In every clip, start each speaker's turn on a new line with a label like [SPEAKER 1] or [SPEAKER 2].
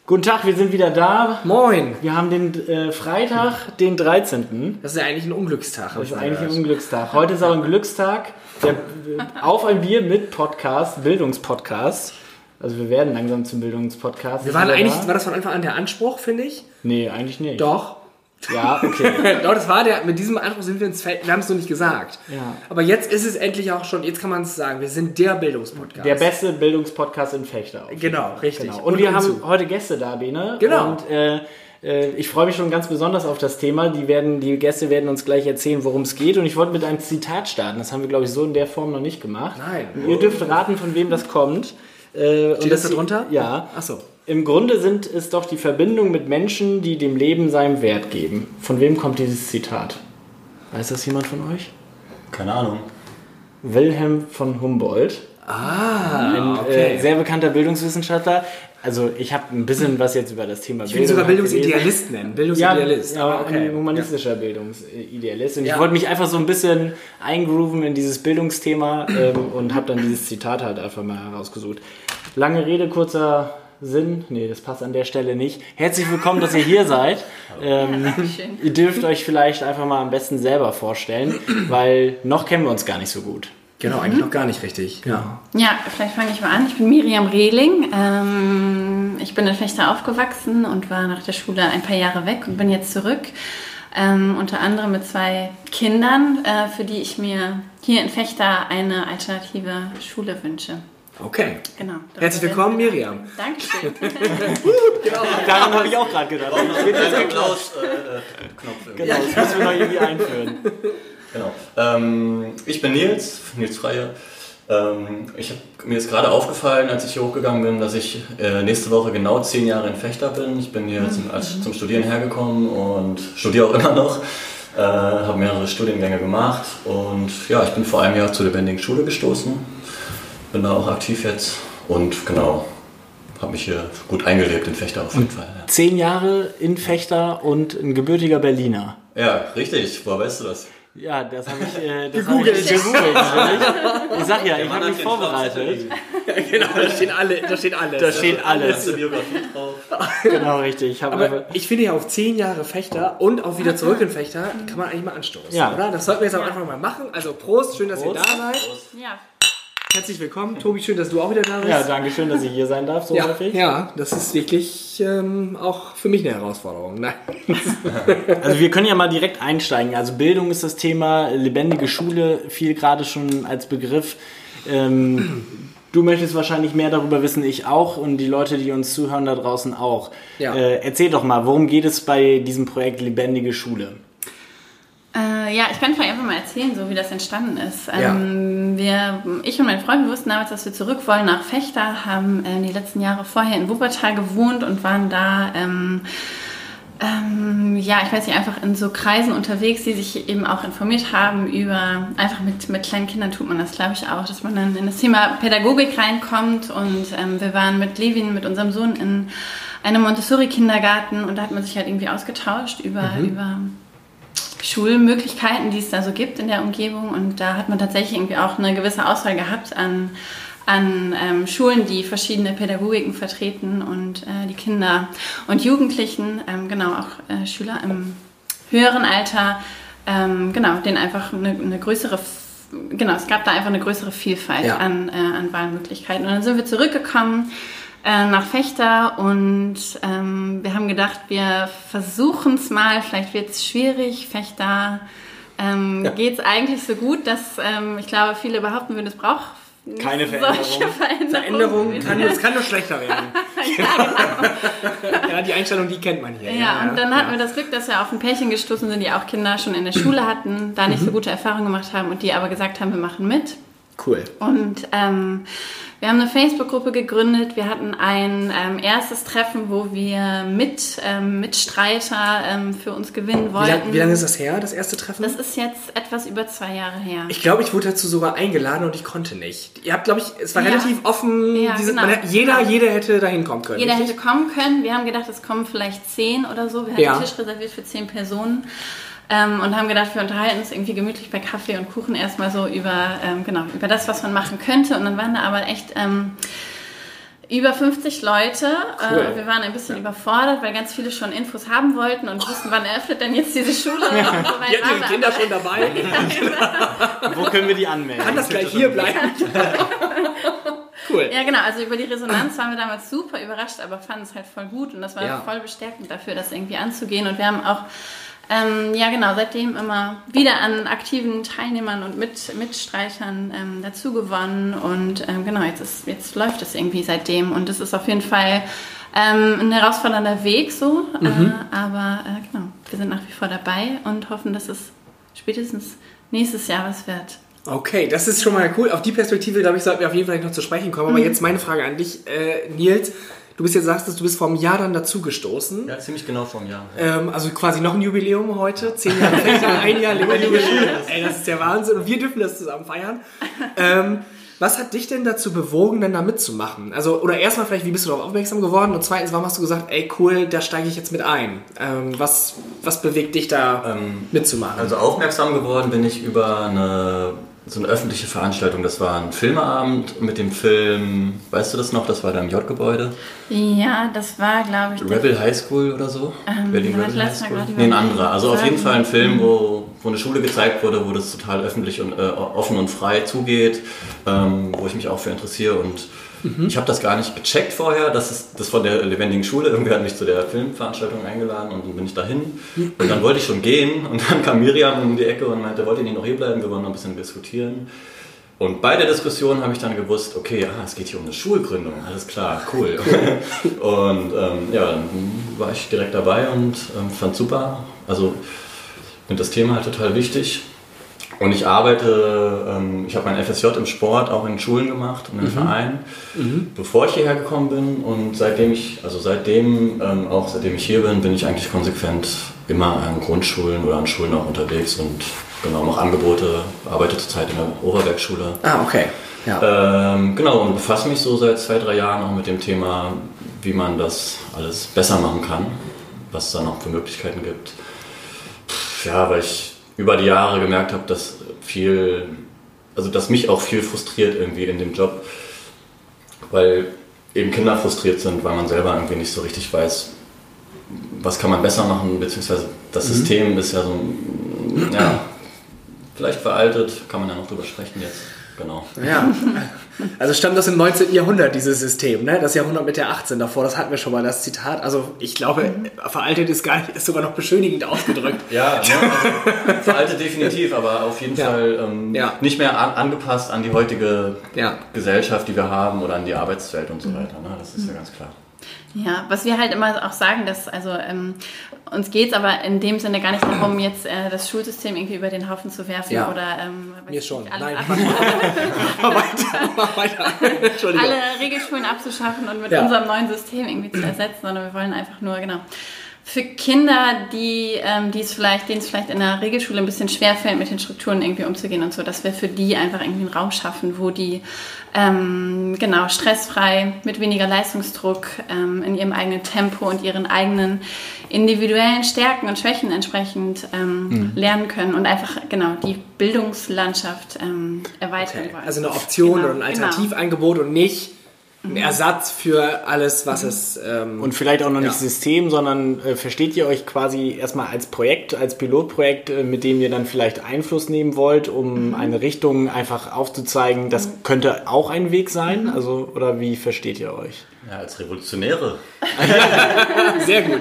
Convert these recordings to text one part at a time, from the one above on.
[SPEAKER 1] Guten Tag, wir sind wieder da.
[SPEAKER 2] Moin.
[SPEAKER 1] Wir haben den Freitag, den 13.
[SPEAKER 2] Das ist ja eigentlich ein Unglückstag.
[SPEAKER 1] Das ist eigentlich ein Unglückstag. Heute ist aber ein Glückstag. Auf ein Bier mit Podcast, Bildungspodcast. Also wir werden langsam zum Bildungspodcast.
[SPEAKER 2] War das von Anfang an der Anspruch, finde ich?
[SPEAKER 1] Nee, eigentlich nicht.
[SPEAKER 2] Doch.
[SPEAKER 1] Ja, okay.
[SPEAKER 2] Doch, das war mit diesem Anspruch sind wir ins Feld, wir haben es noch nicht gesagt.
[SPEAKER 1] Ja.
[SPEAKER 2] Aber jetzt ist es endlich auch schon, jetzt kann man es sagen, wir sind der Bildungspodcast.
[SPEAKER 1] Der beste Bildungspodcast in Fechter.
[SPEAKER 2] Genau, richtig.
[SPEAKER 1] Genau. Und wir haben heute Gäste da, Bene.
[SPEAKER 2] Genau.
[SPEAKER 1] Und ich freue mich schon ganz besonders auf das Thema. Die Gäste werden uns gleich erzählen, worum es geht. Und ich wollte mit einem Zitat starten. Das haben wir, glaube ich, so in der Form noch nicht gemacht.
[SPEAKER 2] Nein.
[SPEAKER 1] Und ihr dürft raten, von wem das kommt.
[SPEAKER 2] Steht das da drunter?
[SPEAKER 1] Ja.
[SPEAKER 2] Ach so.
[SPEAKER 1] Im Grunde sind es doch die Verbindungen mit Menschen, die dem Leben seinen Wert geben. Von wem kommt dieses Zitat? Weiß das jemand von euch?
[SPEAKER 3] Keine Ahnung.
[SPEAKER 1] Wilhelm von Humboldt. Ein sehr bekannter Bildungswissenschaftler. Also ich habe ein bisschen was jetzt über das Thema
[SPEAKER 2] Bildung. Ich will sogar Bildungsidealist nennen. Bildungsidealist.
[SPEAKER 1] Ja, ein humanistischer Bildungsidealist. Und ich wollte mich einfach so ein bisschen eingrooven in dieses Bildungsthema und habe dann dieses Zitat halt einfach mal herausgesucht. Lange Rede, kurzer Sinn. Nee, das passt an der Stelle nicht. Herzlich willkommen, dass ihr hier seid. Ihr dürft euch vielleicht einfach mal am besten selber vorstellen, weil noch kennen wir uns gar nicht so gut.
[SPEAKER 2] Genau, eigentlich noch gar nicht richtig. Ja,
[SPEAKER 4] vielleicht fange ich mal an. Ich bin Miriam Rehling. Ich bin in Fechter aufgewachsen und war nach der Schule ein paar Jahre weg und bin jetzt zurück. Unter anderem mit 2 Kindern, für die ich mir hier in Fechter eine alternative Schule wünsche.
[SPEAKER 2] Okay.
[SPEAKER 4] Genau.
[SPEAKER 2] Herzlich willkommen, Miriam.
[SPEAKER 4] Dankeschön.
[SPEAKER 1] Genau. Daran habe ich auch gerade gedacht. Genau, das müssen wir noch irgendwie einführen.
[SPEAKER 3] Genau. Ich bin Nils Freier. Mir ist gerade aufgefallen, als ich hier hochgegangen bin, dass ich nächste Woche genau 10 Jahre in Fechter bin. Ich bin hier zum Studieren hergekommen und studiere auch immer noch. Habe mehrere Studiengänge gemacht und ja, ich bin vor einem Jahr zur lebendigen Schule gestoßen. Bin da auch aktiv jetzt und genau, habe mich hier gut eingelebt in Fechter auf jeden Fall. Ja.
[SPEAKER 1] 10 Jahre in Fechter und ein gebürtiger Berliner.
[SPEAKER 3] Ja, richtig. Woher weißt du das?
[SPEAKER 1] Ja, das habe ich
[SPEAKER 2] gegoogelt.
[SPEAKER 1] Ich sag ja, ich habe mich vorbereitet.
[SPEAKER 2] Ja, genau, da steht alles.
[SPEAKER 1] Da steht alles.
[SPEAKER 3] Biografie drauf.
[SPEAKER 1] Genau, richtig.
[SPEAKER 2] Aber ich finde ja auf 10 Jahre Fechter und auch wieder zurück in Fechter, kann man eigentlich mal anstoßen,
[SPEAKER 1] ja.
[SPEAKER 2] Oder? Das sollten wir jetzt auch einfach mal machen. Also Prost, schön, dass ihr da seid.
[SPEAKER 4] Ja.
[SPEAKER 2] Herzlich willkommen. Tobi, schön, dass du auch wieder da bist.
[SPEAKER 1] Ja, danke schön, dass ich hier sein darf, so häufig.
[SPEAKER 2] Ja, das ist wirklich auch für mich eine Herausforderung. Nein.
[SPEAKER 1] Also wir können ja mal direkt einsteigen. Also Bildung ist das Thema, lebendige Schule fiel gerade schon als Begriff. Du möchtest wahrscheinlich mehr darüber wissen, ich auch und die Leute, die uns zuhören da draußen auch.
[SPEAKER 2] Ja.
[SPEAKER 1] Erzähl doch mal, worum geht es bei diesem Projekt Lebendige Schule?
[SPEAKER 4] Ich kann vielleicht einfach mal erzählen, so wie das entstanden ist.
[SPEAKER 2] Ja.
[SPEAKER 4] Ich und mein Freund, wir wussten damals, dass wir zurück wollen nach Fechter, haben die letzten Jahre vorher in Wuppertal gewohnt und waren da, ich weiß nicht, einfach in so Kreisen unterwegs, die sich eben auch informiert haben über, einfach mit kleinen Kindern tut man das, glaube ich, auch, dass man dann in das Thema Pädagogik reinkommt und wir waren mit Levin, mit unserem Sohn in einem Montessori-Kindergarten und da hat man sich halt irgendwie ausgetauscht über Schulmöglichkeiten, die es da so gibt in der Umgebung und da hat man tatsächlich irgendwie auch eine gewisse Auswahl gehabt an Schulen, die verschiedene Pädagogiken vertreten und die Kinder und Jugendlichen, auch Schüler im höheren Alter, denen einfach eine größere, es gab da einfach eine größere Vielfalt an Wahlmöglichkeiten und dann sind wir zurückgekommen nach Fechter und wir haben gedacht, wir versuchen es mal, vielleicht wird es schwierig. Fechter geht es eigentlich so gut, dass ich glaube, viele behaupten würden, es braucht
[SPEAKER 1] keine Veränderung.
[SPEAKER 2] Es kann nur schlechter werden. Ja, die Einstellung, die kennt man hier.
[SPEAKER 4] Ja, und dann hatten wir das Glück, dass wir auf ein Pärchen gestoßen sind, die auch Kinder schon in der Schule hatten, da nicht so gute Erfahrungen gemacht haben und die aber gesagt haben, wir machen mit.
[SPEAKER 1] Cool.
[SPEAKER 4] Und wir haben eine Facebook-Gruppe gegründet. Wir hatten ein erstes Treffen, wo wir Mitstreiter für uns gewinnen wollten.
[SPEAKER 2] Wie lange ist das her, das erste Treffen?
[SPEAKER 4] Das ist jetzt etwas über 2 Jahre her.
[SPEAKER 2] Ich glaube, ich wurde dazu sogar eingeladen und ich konnte nicht. Ihr habt, glaube ich, es war relativ offen.
[SPEAKER 4] Ja,
[SPEAKER 2] jeder hätte da hinkommen können.
[SPEAKER 4] Jeder hätte kommen können. Wir haben gedacht, es kommen vielleicht 10 oder so. Wir hatten einen Tisch reserviert für 10 Personen. Und haben gedacht, wir unterhalten uns irgendwie gemütlich bei Kaffee und Kuchen erstmal so über das, was man machen könnte. Und dann waren da aber echt Über 50 Leute.
[SPEAKER 2] Cool.
[SPEAKER 4] Wir waren ein bisschen überfordert, weil ganz viele schon Infos haben wollten und wussten, wann eröffnet denn jetzt diese Schule. Und so weiter.
[SPEAKER 2] Die hatten die Kinder schon dabei.
[SPEAKER 1] Wo können wir die anmelden?
[SPEAKER 2] Kann das gleich hier bleiben? Cool.
[SPEAKER 4] Ja, genau. Also über die Resonanz waren wir damals super überrascht, aber fanden es halt voll gut und das war voll bestärkend dafür, das irgendwie anzugehen. Und wir haben auch seitdem immer wieder an aktiven Teilnehmern und Mitstreichern dazu gewonnen und jetzt läuft es irgendwie seitdem und es ist auf jeden Fall ein herausfordernder Weg so, aber wir sind nach wie vor dabei und hoffen, dass es spätestens nächstes Jahr was wird.
[SPEAKER 2] Okay, das ist schon mal cool. Auf die Perspektive, glaube ich, sollten wir auf jeden Fall noch zu sprechen kommen. Aber jetzt meine Frage an dich, Nils. Du bist vor einem Jahr dann dazugestoßen.
[SPEAKER 3] Ja, ziemlich genau vor einem Jahr.
[SPEAKER 2] Also quasi noch ein Jubiläum heute. 10 Jahre Fechter, ein Jahr lebendige Schule. Ey, das ist der Wahnsinn. Und wir dürfen das zusammen feiern. Was hat dich denn dazu bewogen, denn da mitzumachen? Also, oder erstmal vielleicht, wie bist du darauf aufmerksam geworden? Und zweitens, warum hast du gesagt, ey cool, da steige ich jetzt mit ein? Was bewegt dich da mitzumachen?
[SPEAKER 3] Also aufmerksam geworden bin ich über so eine öffentliche Veranstaltung. Das war ein Filmeabend mit dem Film, weißt du das noch? Das war da im J-Gebäude.
[SPEAKER 4] Ja, das war, glaube ich...
[SPEAKER 3] Rebel High School oder so? Berlin Rebel High School? Nee, ein anderer. Also auf jeden Fall ein Film, wo eine Schule gezeigt wurde, wo das total öffentlich und offen und frei zugeht, wo ich mich auch für interessiere und ich habe das gar nicht gecheckt vorher, das von der lebendigen Schule. Irgendwer hat mich zu der Filmveranstaltung eingeladen und dann bin ich dahin. Und dann wollte ich schon gehen und dann kam Miriam um die Ecke und meinte, wollt ihr nicht noch hier bleiben? Wir wollen noch ein bisschen diskutieren. Und bei der Diskussion habe ich dann gewusst, okay, es geht hier um eine Schulgründung, alles klar, cool. Und dann war ich direkt dabei und fand super. Also finde das Thema halt total wichtig. Und ich arbeite, ich habe mein FSJ im Sport auch in Schulen gemacht und im Verein, bevor ich hierher gekommen bin. Und seitdem ich hier bin, bin ich eigentlich konsequent immer an Grundschulen oder an Schulen auch unterwegs und mache Angebote, arbeite zurzeit in der Oberbergschule.
[SPEAKER 2] Ah, okay. Ja.
[SPEAKER 3] Und befasse mich so seit 2-3 Jahren auch mit dem Thema, wie man das alles besser machen kann, was es da noch für Möglichkeiten gibt. Ja, weil ich über die Jahre gemerkt habe, dass mich auch viel frustriert irgendwie in dem Job, weil eben Kinder frustriert sind, weil man selber irgendwie nicht so richtig weiß, was kann man besser machen, beziehungsweise das System ist ja so, vielleicht veraltet, kann man ja noch drüber sprechen jetzt. Genau.
[SPEAKER 2] Ja, also stammt das im 19. Jahrhundert, dieses System, ne? Das Jahrhundert mit der 18 davor, das hatten wir schon mal, das Zitat. Also ich glaube, veraltet ist sogar noch beschönigend ausgedrückt.
[SPEAKER 3] Ja, also, veraltet definitiv, aber auf jeden Fall nicht mehr angepasst an die heutige Gesellschaft, die wir haben oder an die Arbeitswelt und so weiter. Ne? Das ist ja ganz klar.
[SPEAKER 4] Ja, was wir halt immer auch sagen, dass uns geht es aber in dem Sinne gar nicht darum, jetzt das Schulsystem irgendwie über den Haufen zu werfen oder
[SPEAKER 2] mir schon.
[SPEAKER 4] Nein,
[SPEAKER 2] mach weiter. Entschuldigung.
[SPEAKER 4] Alle Regelschulen abzuschaffen und mit unserem neuen System irgendwie zu ersetzen, sondern wir wollen einfach nur für Kinder, denen es vielleicht in der Regelschule ein bisschen schwerfällt, mit den Strukturen irgendwie umzugehen und so, dass wir für die einfach irgendwie einen Raum schaffen, wo die stressfrei, mit weniger Leistungsdruck, in ihrem eigenen Tempo und ihren eigenen individuellen Stärken und Schwächen entsprechend lernen können und einfach die Bildungslandschaft erweitern wollen.
[SPEAKER 2] Also eine Option oder ein Alternativangebot und nicht ein Ersatz für alles, was es...
[SPEAKER 1] und vielleicht auch noch nicht System, sondern versteht ihr euch quasi erstmal als Projekt, als Pilotprojekt, mit dem ihr dann vielleicht Einfluss nehmen wollt, um eine Richtung einfach aufzuzeigen, das könnte auch ein Weg sein? Also, oder wie versteht ihr euch?
[SPEAKER 3] Ja, als Revolutionäre.
[SPEAKER 2] Sehr gut.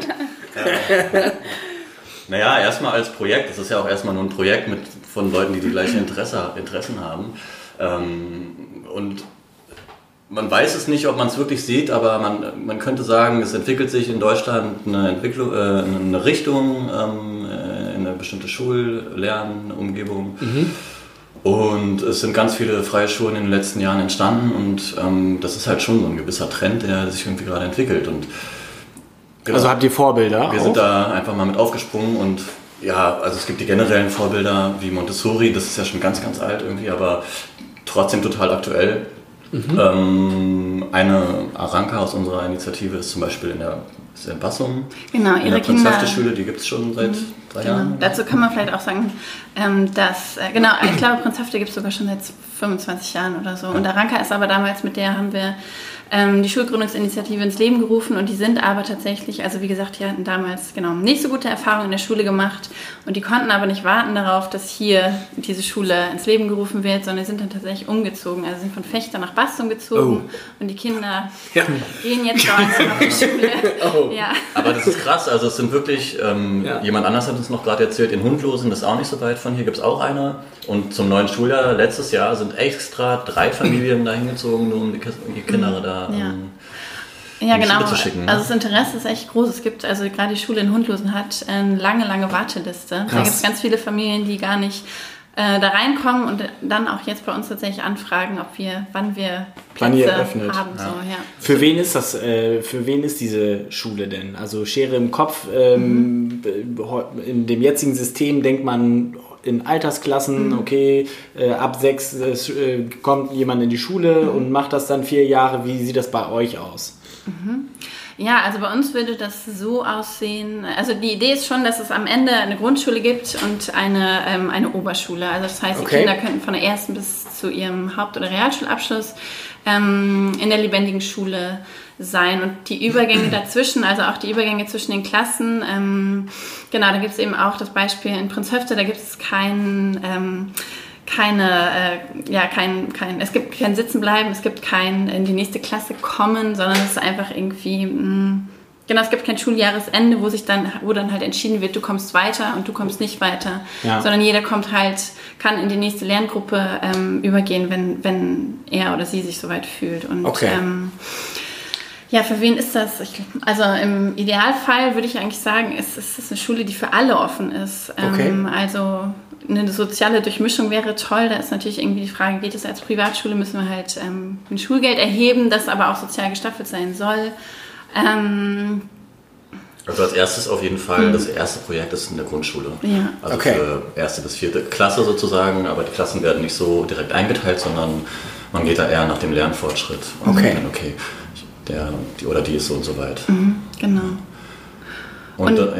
[SPEAKER 3] Naja, erstmal als Projekt. Das ist ja auch erstmal nur ein Projekt von Leuten, die gleichen Interessen haben. Und man weiß es nicht, ob man es wirklich sieht, aber man könnte sagen, es entwickelt sich in Deutschland eine Richtung, in eine bestimmte Schullernumgebung. Und es sind ganz viele freie Schulen in den letzten Jahren entstanden und das ist halt schon so ein gewisser Trend, der sich irgendwie gerade entwickelt. Und
[SPEAKER 1] also habt ihr Vorbilder?
[SPEAKER 3] Wir sind da einfach mal mit aufgesprungen und also es gibt die generellen Vorbilder wie Montessori, das ist ja schon ganz, ganz alt irgendwie, aber trotzdem total aktuell. Eine Aranka aus unserer Initiative ist zum Beispiel in Bassum.
[SPEAKER 4] Genau,
[SPEAKER 3] ihre Prinzhafte-Schule, die gibt es schon seit 3 Jahren.
[SPEAKER 4] Dazu kann man vielleicht auch sagen, dass, ich glaube, Prinzhafte gibt es sogar schon seit 25 Jahren oder so. Und Aranka ist aber damals, mit der haben wir die Schulgründungsinitiative ins Leben gerufen und die sind aber tatsächlich, also wie gesagt, die hatten damals nicht so gute Erfahrungen in der Schule gemacht und die konnten aber nicht warten darauf, dass hier diese Schule ins Leben gerufen wird, sondern sind dann tatsächlich umgezogen, also sind von Fechter nach Bastum gezogen und die Kinder gehen jetzt dort auf die Schule. Ja.
[SPEAKER 3] Aber das ist krass, also es sind wirklich, jemand anders hat uns noch gerade erzählt, in Hundlosen, das ist auch nicht so weit von hier, gibt es auch eine und zum neuen Schuljahr letztes Jahr sind extra 3 Familien da hingezogen, nur um die Kinder da
[SPEAKER 4] ja, genau.
[SPEAKER 3] Schule zu schicken. Ne?
[SPEAKER 4] Also das Interesse ist echt groß. Es gibt, also gerade die Schule in Hundlosen hat eine lange Warteliste. Krass. Da gibt es ganz viele Familien, die gar nicht da reinkommen und dann auch jetzt bei uns tatsächlich anfragen, wann wir Plätze haben.
[SPEAKER 1] Ja. So, ja. Für wen ist das? Für wen ist diese Schule denn? Also Schere im Kopf. In dem jetzigen System denkt man in Altersklassen, okay, ab 6 kommt jemand in die Schule und macht das dann 4 Jahre. Wie sieht das bei euch aus?
[SPEAKER 4] Ja, also bei uns würde das so aussehen, also die Idee ist schon, dass es am Ende eine Grundschule gibt und eine Oberschule. Also das heißt, die Kinder könnten von der ersten bis zu ihrem Haupt- oder Realschulabschluss in der lebendigen Schule sein und die Übergänge dazwischen, also auch die Übergänge zwischen den Klassen, da gibt es eben auch das Beispiel in Prinzhöfte, da gibt es es gibt kein Sitzenbleiben, es gibt kein in die nächste Klasse kommen, sondern es ist einfach irgendwie, es gibt kein Schuljahresende, wo dann halt entschieden wird, du kommst weiter und du kommst nicht weiter, sondern jeder kann in die nächste Lerngruppe übergehen, wenn er oder sie sich soweit fühlt. Und für wen ist das? Also im Idealfall würde ich eigentlich sagen, es ist eine Schule, die für alle offen ist. Also eine soziale Durchmischung wäre toll. Da ist natürlich irgendwie die Frage, geht es als Privatschule, müssen wir halt ein Schulgeld erheben, das aber auch sozial gestaffelt sein soll.
[SPEAKER 3] Also als erstes auf jeden Fall, das erste Projekt ist in der Grundschule. Ja. Also für 1. bis 4. Klasse sozusagen, aber die Klassen werden nicht so direkt eingeteilt, sondern man geht da eher nach dem Lernfortschritt. Und dann, der oder die ist so und so weit.
[SPEAKER 4] Genau.
[SPEAKER 3] Und
[SPEAKER 4] genau.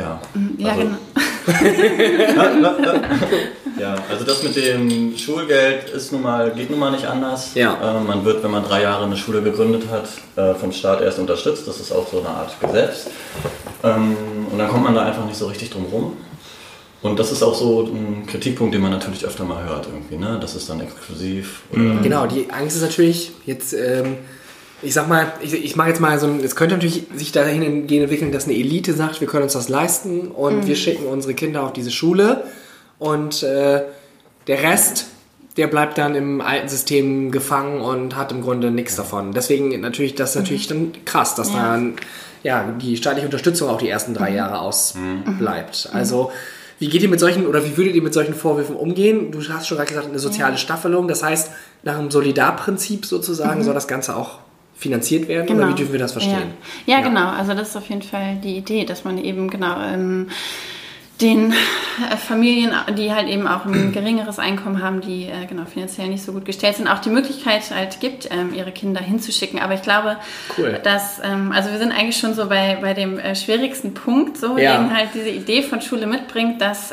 [SPEAKER 3] Ja, also das mit dem Schulgeld geht nun mal nicht anders. Ja. Man wird, wenn man 3 Jahre eine Schule gegründet hat, vom Staat erst unterstützt. Das ist auch so eine Art Gesetz. Und dann kommt man da einfach nicht so richtig drum rum. Und das ist auch so ein Kritikpunkt, den man natürlich öfter mal hört irgendwie, ne? Das ist dann exklusiv.
[SPEAKER 2] Genau, die Angst ist natürlich jetzt... ich sag mal, ich mache jetzt mal es könnte natürlich sich dahin entwickeln, dass eine Elite sagt, wir können uns das leisten und wir schicken unsere Kinder auf diese Schule und der Rest, der bleibt dann im alten System gefangen und hat im Grunde nichts davon. Deswegen natürlich dann krass, dass dann die staatliche Unterstützung auch die ersten 3 Jahre ausbleibt. Also wie würdet ihr mit solchen Vorwürfen umgehen? Du hast schon gerade gesagt, eine soziale Staffelung, das heißt, nach einem Solidarprinzip sozusagen soll das Ganze auch finanziert werden, oder wie dürfen wir das verstehen?
[SPEAKER 4] Ja, genau. Also das ist auf jeden Fall die Idee, dass man eben den Familien, die halt eben auch ein geringeres Einkommen haben, die finanziell nicht so gut gestellt sind, auch die Möglichkeit halt gibt, ihre Kinder hinzuschicken. Aber ich glaube, dass, also wir sind eigentlich schon so bei dem schwierigsten Punkt, den halt diese Idee von Schule mitbringt, dass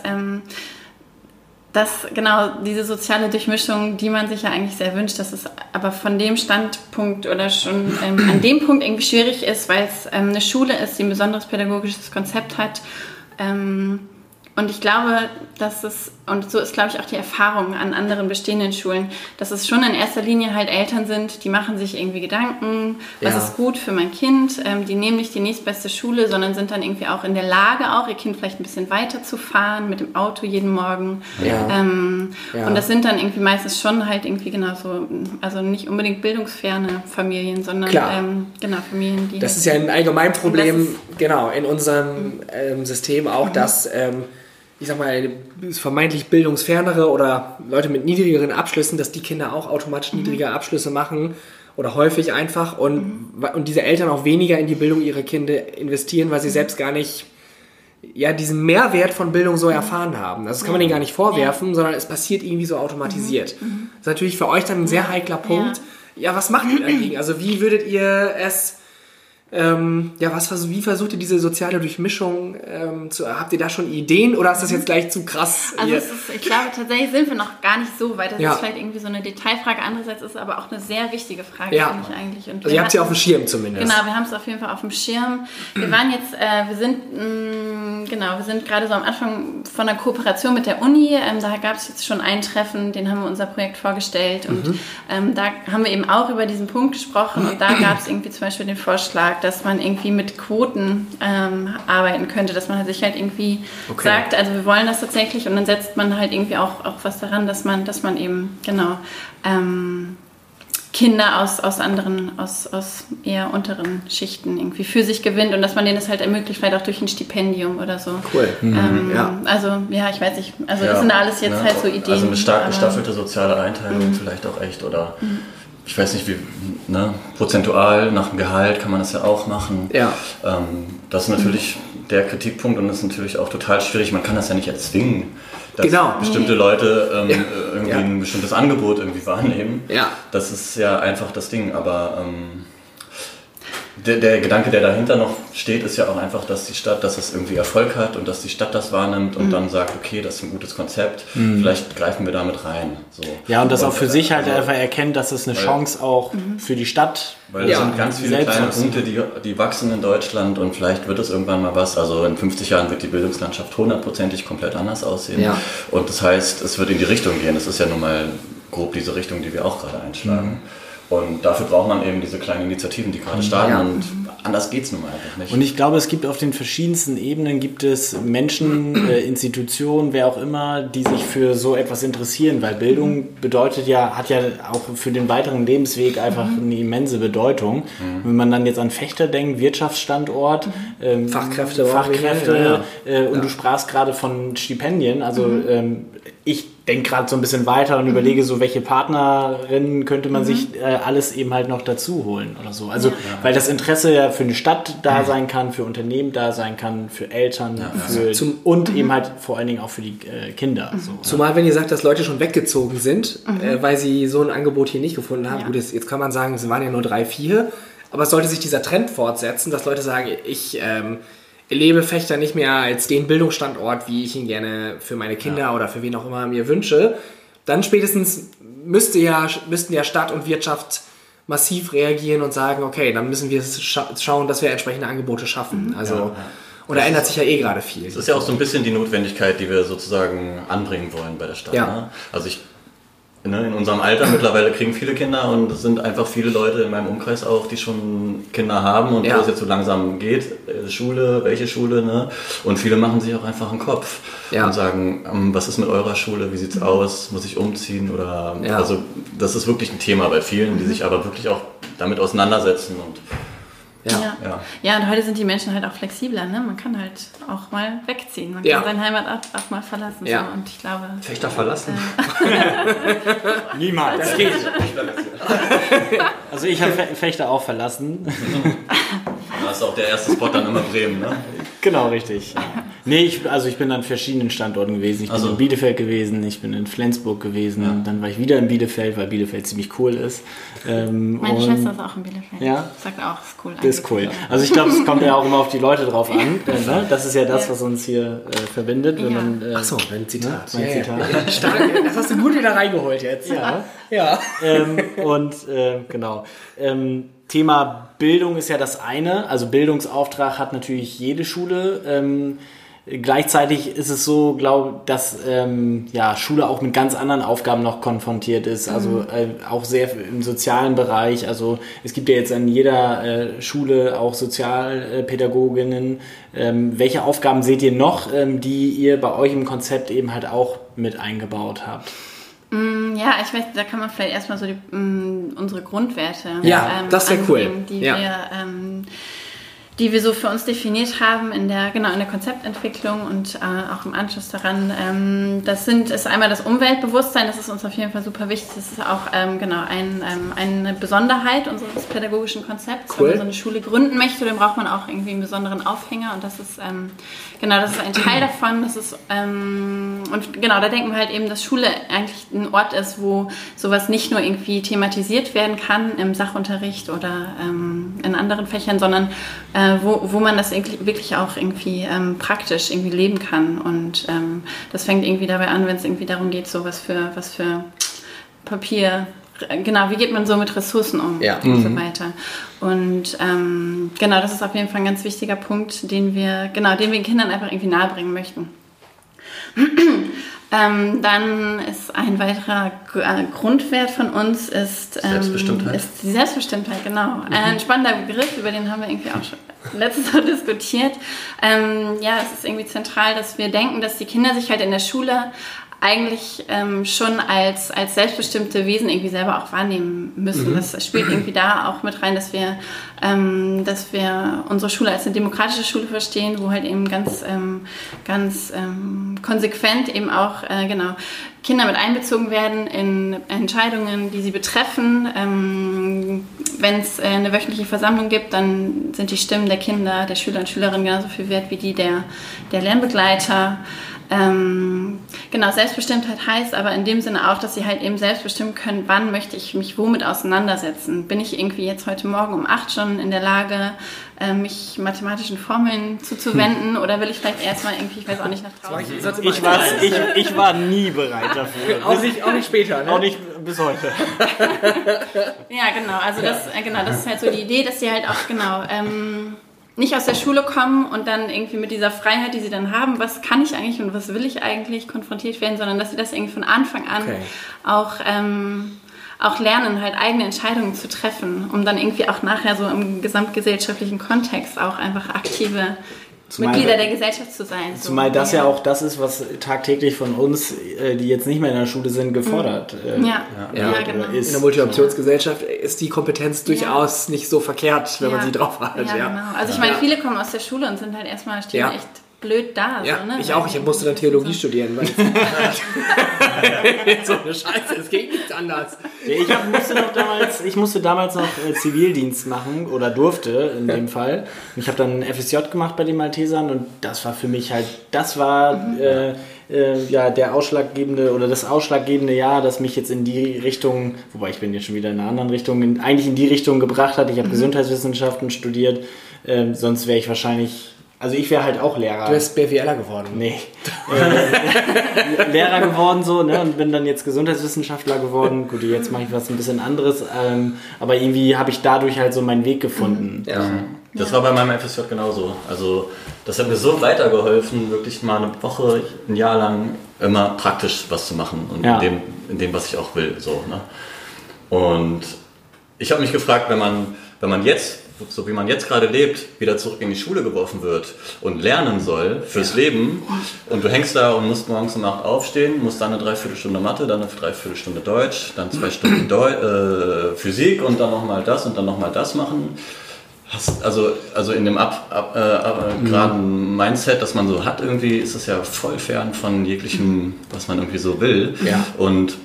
[SPEAKER 4] diese soziale Durchmischung, die man sich ja eigentlich sehr wünscht, dass es aber von dem Standpunkt oder schon an dem Punkt irgendwie schwierig ist, weil es eine Schule ist, die ein besonderes pädagogisches Konzept hat. Und ich glaube, und so ist, glaube ich, auch die Erfahrung an anderen bestehenden Schulen, dass es schon in erster Linie halt Eltern sind, die machen sich irgendwie Gedanken, was ist gut für mein Kind, die nehmen nicht die nächstbeste Schule, sondern sind dann irgendwie auch in der Lage, auch ihr Kind vielleicht ein bisschen weiter zu fahren mit dem Auto jeden Morgen. Und das sind dann irgendwie meistens schon halt irgendwie genauso, also nicht unbedingt bildungsferne Familien, sondern Familien, die...
[SPEAKER 2] Das ist ja ein Allgemeinproblem, in unserem System auch, dass... ich sag mal, vermeintlich bildungsfernere oder Leute mit niedrigeren Abschlüssen, dass die Kinder auch automatisch niedrigere Abschlüsse machen oder häufig einfach und diese Eltern auch weniger in die Bildung ihrer Kinder investieren, weil sie selbst gar nicht diesen Mehrwert von Bildung so erfahren haben. Das kann man denen gar nicht vorwerfen, sondern es passiert irgendwie so automatisiert. Das ist natürlich für euch dann ein sehr heikler Punkt. Ja, was macht ihr dagegen? Also wie würdet ihr es Wie versucht ihr diese soziale Durchmischung habt ihr da schon Ideen oder ist das jetzt gleich zu krass?
[SPEAKER 4] Also ich glaube, tatsächlich sind wir noch gar nicht so weit. Das ist vielleicht irgendwie so eine Detailfrage. Andererseits ist es aber auch eine sehr wichtige Frage, finde ich eigentlich. Und
[SPEAKER 2] also ihr habt sie auf dem Schirm zumindest.
[SPEAKER 4] Genau, wir haben es auf jeden Fall auf dem Schirm. Wir waren jetzt, wir sind gerade so am Anfang von einer Kooperation mit der Uni. Da gab es jetzt schon ein Treffen, den haben wir unser Projekt vorgestellt. Und da haben wir eben auch über diesen Punkt gesprochen. Und da gab es irgendwie zum Beispiel den Vorschlag, dass man irgendwie mit Quoten arbeiten könnte, dass man sich halt irgendwie sagt, also wir wollen das tatsächlich und dann setzt man halt irgendwie auch was daran, dass man eben Kinder aus eher unteren Schichten irgendwie für sich gewinnt und dass man denen das halt ermöglicht, vielleicht auch durch ein Stipendium oder so.
[SPEAKER 2] Cool.
[SPEAKER 4] Also, ich weiß nicht, also das sind alles jetzt halt so Ideen.
[SPEAKER 3] Also eine stark gestaffelte soziale Einteilung vielleicht auch echt oder ich weiß nicht, wie prozentual nach dem Gehalt kann man das ja auch machen.
[SPEAKER 2] Ja.
[SPEAKER 3] Das ist natürlich der Kritikpunkt und das ist natürlich auch total schwierig. Man kann das ja nicht erzwingen, dass bestimmte Leute irgendwie ein bestimmtes Angebot irgendwie wahrnehmen.
[SPEAKER 2] Ja.
[SPEAKER 3] Das ist ja einfach das Ding. Aber der Gedanke, der dahinter noch steht, ist ja auch einfach, dass die Stadt, dass es irgendwie Erfolg hat und dass die Stadt das wahrnimmt und dann sagt, okay, das ist ein gutes Konzept, vielleicht greifen wir damit rein. So.
[SPEAKER 1] Ja, und das auch für sich halt einfach erkennt, dass es eine Chance auch für die Stadt.
[SPEAKER 3] Weil es sind ganz viele kleine Punkte, die wachsen in Deutschland und vielleicht wird es irgendwann mal was. Also in 50 Jahren wird die Bildungslandschaft 100%ig komplett anders aussehen. Ja. Und das heißt, es wird in die Richtung gehen. Das ist ja nun mal grob diese Richtung, die wir auch gerade einschlagen. Und dafür braucht man eben diese kleinen Initiativen, die gerade starten und anders geht es nun mal einfach nicht.
[SPEAKER 1] Und ich glaube, es gibt auf den verschiedensten Ebenen, gibt es Menschen, Institutionen, wer auch immer, die sich für so etwas interessieren, weil Bildung hat ja auch für den weiteren Lebensweg einfach eine immense Bedeutung. Wenn man dann jetzt an Fechter denkt, Wirtschaftsstandort,
[SPEAKER 2] Fachkräfte
[SPEAKER 1] und du sprachst gerade von Stipendien, also ich denke gerade so ein bisschen weiter und überlege so, welche Partnerinnen könnte man sich alles eben halt noch dazu holen oder so. Also, weil das Interesse ja für eine Stadt da sein kann, für Unternehmen da sein kann, für Eltern und eben halt vor allen Dingen auch für die Kinder. So,
[SPEAKER 2] Zumal, wenn ihr sagt, dass Leute schon weggezogen sind, weil sie so ein Angebot hier nicht gefunden haben. Gut, jetzt kann man sagen, es waren ja nur 3, 4, aber es sollte sich dieser Trend fortsetzen, dass Leute sagen, ich erlebe Fechter nicht mehr als den Bildungsstandort, wie ich ihn gerne für meine Kinder oder für wen auch immer mir wünsche, dann spätestens müssten ja Stadt und Wirtschaft massiv reagieren und sagen, okay, dann müssen wir schauen, dass wir entsprechende Angebote schaffen. Und da ändert sich ja gerade viel.
[SPEAKER 3] Das ist ja auch so ein bisschen die Notwendigkeit, die wir sozusagen anbringen wollen bei der Stadt. Ja. Ne? Also in unserem Alter mittlerweile kriegen viele Kinder und es sind einfach viele Leute in meinem Umkreis auch, die schon Kinder haben und wo es jetzt so langsam geht, Schule, welche Schule, ne? Und viele machen sich auch einfach einen Kopf und sagen, was ist mit eurer Schule, wie sieht's aus, muss ich umziehen oder, also das ist wirklich ein Thema bei vielen, die sich aber wirklich auch damit auseinandersetzen und
[SPEAKER 4] Ja, und heute sind die Menschen halt auch flexibler, ne? Man kann halt auch mal wegziehen. Man kann seine Heimat auch mal verlassen.
[SPEAKER 2] Ja.
[SPEAKER 4] So. Und ich glaube...
[SPEAKER 3] Fechter verlassen?
[SPEAKER 1] Niemals. Das geht. Also ich habe Fechter auch verlassen.
[SPEAKER 3] Das ist auch der erste Spot dann immer Bremen, ne?
[SPEAKER 1] Genau, richtig. Nee, ich bin an verschiedenen Standorten gewesen. Ich bin in Bielefeld gewesen, ich bin in Flensburg gewesen, dann war ich wieder in Bielefeld, weil Bielefeld ziemlich cool ist.
[SPEAKER 4] Meine Schwester ist auch in Bielefeld.
[SPEAKER 1] Ja?
[SPEAKER 4] Sagt auch, ist cool.
[SPEAKER 1] Das ist cool. Also ich glaube, es kommt ja auch immer auf die Leute drauf an. Ne? Das ist ja das, was uns hier verbindet. Wenn man,
[SPEAKER 2] Achso, mein Zitat.
[SPEAKER 1] Mein Zitat.
[SPEAKER 2] Ja, stark, das hast du gut wieder reingeholt jetzt. Ja.
[SPEAKER 1] Genau. Thema Bildung ist ja das eine. Also Bildungsauftrag hat natürlich jede Schule. Gleichzeitig ist es so, glaube ich, dass Schule auch mit ganz anderen Aufgaben noch konfrontiert ist, also auch sehr im sozialen Bereich. Also es gibt ja jetzt an jeder Schule auch Sozialpädagoginnen. Welche Aufgaben seht ihr noch, die ihr bei euch im Konzept eben halt auch mit eingebaut habt?
[SPEAKER 4] Ja, ich weiß, da kann man vielleicht erstmal so unsere Grundwerte
[SPEAKER 2] das wäre cool.
[SPEAKER 4] Die wir die wir so für uns definiert haben in der Konzeptentwicklung und auch im Anschluss daran. Das ist einmal das Umweltbewusstsein, das ist uns auf jeden Fall super wichtig. Das ist auch eine Besonderheit unseres pädagogischen Konzepts. Cool. Wenn man so eine Schule gründen möchte, dann braucht man auch irgendwie einen besonderen Aufhänger und das ist das ist ein Teil davon. Das ist, und genau, da denken wir halt eben, dass Schule eigentlich ein Ort ist, wo sowas nicht nur irgendwie thematisiert werden kann im Sachunterricht oder in anderen Fächern, sondern wo man das wirklich auch irgendwie praktisch irgendwie leben kann. Und das fängt irgendwie dabei an, wenn es irgendwie darum geht, so was für Papier, genau, wie geht man so mit Ressourcen um und so weiter. Und das ist auf jeden Fall ein ganz wichtiger Punkt, den wir den Kindern einfach irgendwie nahebringen möchten. Dann ist ein weiterer Grundwert von uns ist die Selbstbestimmtheit, genau. Ein spannender Begriff, über den haben wir irgendwie auch schon letztes Mal diskutiert. Es ist irgendwie zentral, dass wir denken, dass die Kinder sich halt in der Schule eigentlich schon als selbstbestimmte Wesen irgendwie selber auch wahrnehmen müssen. Das spielt irgendwie da auch mit rein, dass wir unsere Schule als eine demokratische Schule verstehen, wo halt eben ganz konsequent eben auch Kinder mit einbezogen werden in Entscheidungen, die sie betreffen. Wenn es eine wöchentliche Versammlung gibt, dann sind die Stimmen der Kinder, der Schüler und Schülerinnen genauso viel wert wie die der Lernbegleiter. Selbstbestimmtheit heißt aber in dem Sinne auch, dass sie halt eben selbst bestimmen können, wann möchte ich mich womit auseinandersetzen. Bin ich irgendwie jetzt heute Morgen um 8 schon in der Lage, mich mathematischen Formeln zuzuwenden oder will ich vielleicht erstmal irgendwie, ich weiß auch nicht, nach draußen?
[SPEAKER 1] Ich war nie bereit dafür.
[SPEAKER 2] Auch nicht später, ne?
[SPEAKER 1] Auch nicht bis heute.
[SPEAKER 4] Ja, genau. Also das ist halt so die Idee, dass sie halt auch nicht aus der Schule kommen und dann irgendwie mit dieser Freiheit, die sie dann haben, was kann ich eigentlich und was will ich eigentlich, konfrontiert werden, sondern dass sie das irgendwie von Anfang an auch lernen, halt eigene Entscheidungen zu treffen, um dann irgendwie auch nachher so im gesamtgesellschaftlichen Kontext auch einfach aktive Mitglieder der Gesellschaft zu sein.
[SPEAKER 1] Zumal das ja auch das ist, was tagtäglich von uns, die jetzt nicht mehr in der Schule sind, gefordert
[SPEAKER 4] genau.
[SPEAKER 2] ist. In der Multioptionsgesellschaft ist die Kompetenz durchaus nicht so verkehrt, wenn man sie drauf hat.
[SPEAKER 4] Ja, genau. Also ich meine, viele kommen aus der Schule und sind halt erstmal stehen echt blöd da.
[SPEAKER 2] Ja,
[SPEAKER 4] so, ne?
[SPEAKER 2] Ich auch. Ich musste dann Theologie studieren. Weil so eine Scheiße, es geht nicht anders.
[SPEAKER 1] Ich musste damals noch Zivildienst machen oder durfte in dem Fall. Und ich habe dann FSJ gemacht bei den Maltesern und das war für mich halt, das ausschlaggebende Jahr, das mich jetzt in die Richtung, wobei ich bin jetzt schon wieder in einer anderen Richtung, eigentlich in die Richtung gebracht hat. Ich habe Gesundheitswissenschaften studiert, sonst wäre ich wahrscheinlich... Also ich wäre halt auch Lehrer.
[SPEAKER 2] Du bist BWLer geworden.
[SPEAKER 1] Nee. Lehrer geworden so, ne? Und bin dann jetzt Gesundheitswissenschaftler geworden. Gut, jetzt mache ich was ein bisschen anderes. Aber irgendwie habe ich dadurch halt so meinen Weg gefunden.
[SPEAKER 3] Ja. Das war bei meinem FSJ genauso. Also das hat mir so weitergeholfen, wirklich mal eine Woche, ein Jahr lang immer praktisch was zu machen. Und in dem, was ich auch will. So, ne? Und ich habe mich gefragt, wenn man jetzt, so wie man jetzt gerade lebt, wieder zurück in die Schule geworfen wird und lernen soll fürs Leben und du hängst da und musst morgens um 8 aufstehen, musst dann eine Dreiviertelstunde Mathe, dann eine Dreiviertelstunde Deutsch, dann 2 Stunden Physik und dann nochmal das und dann nochmal das machen. Also in dem geraden Mindset, das man so hat, irgendwie ist es ja voll fern von jeglichem, was man irgendwie so will. Ja. Und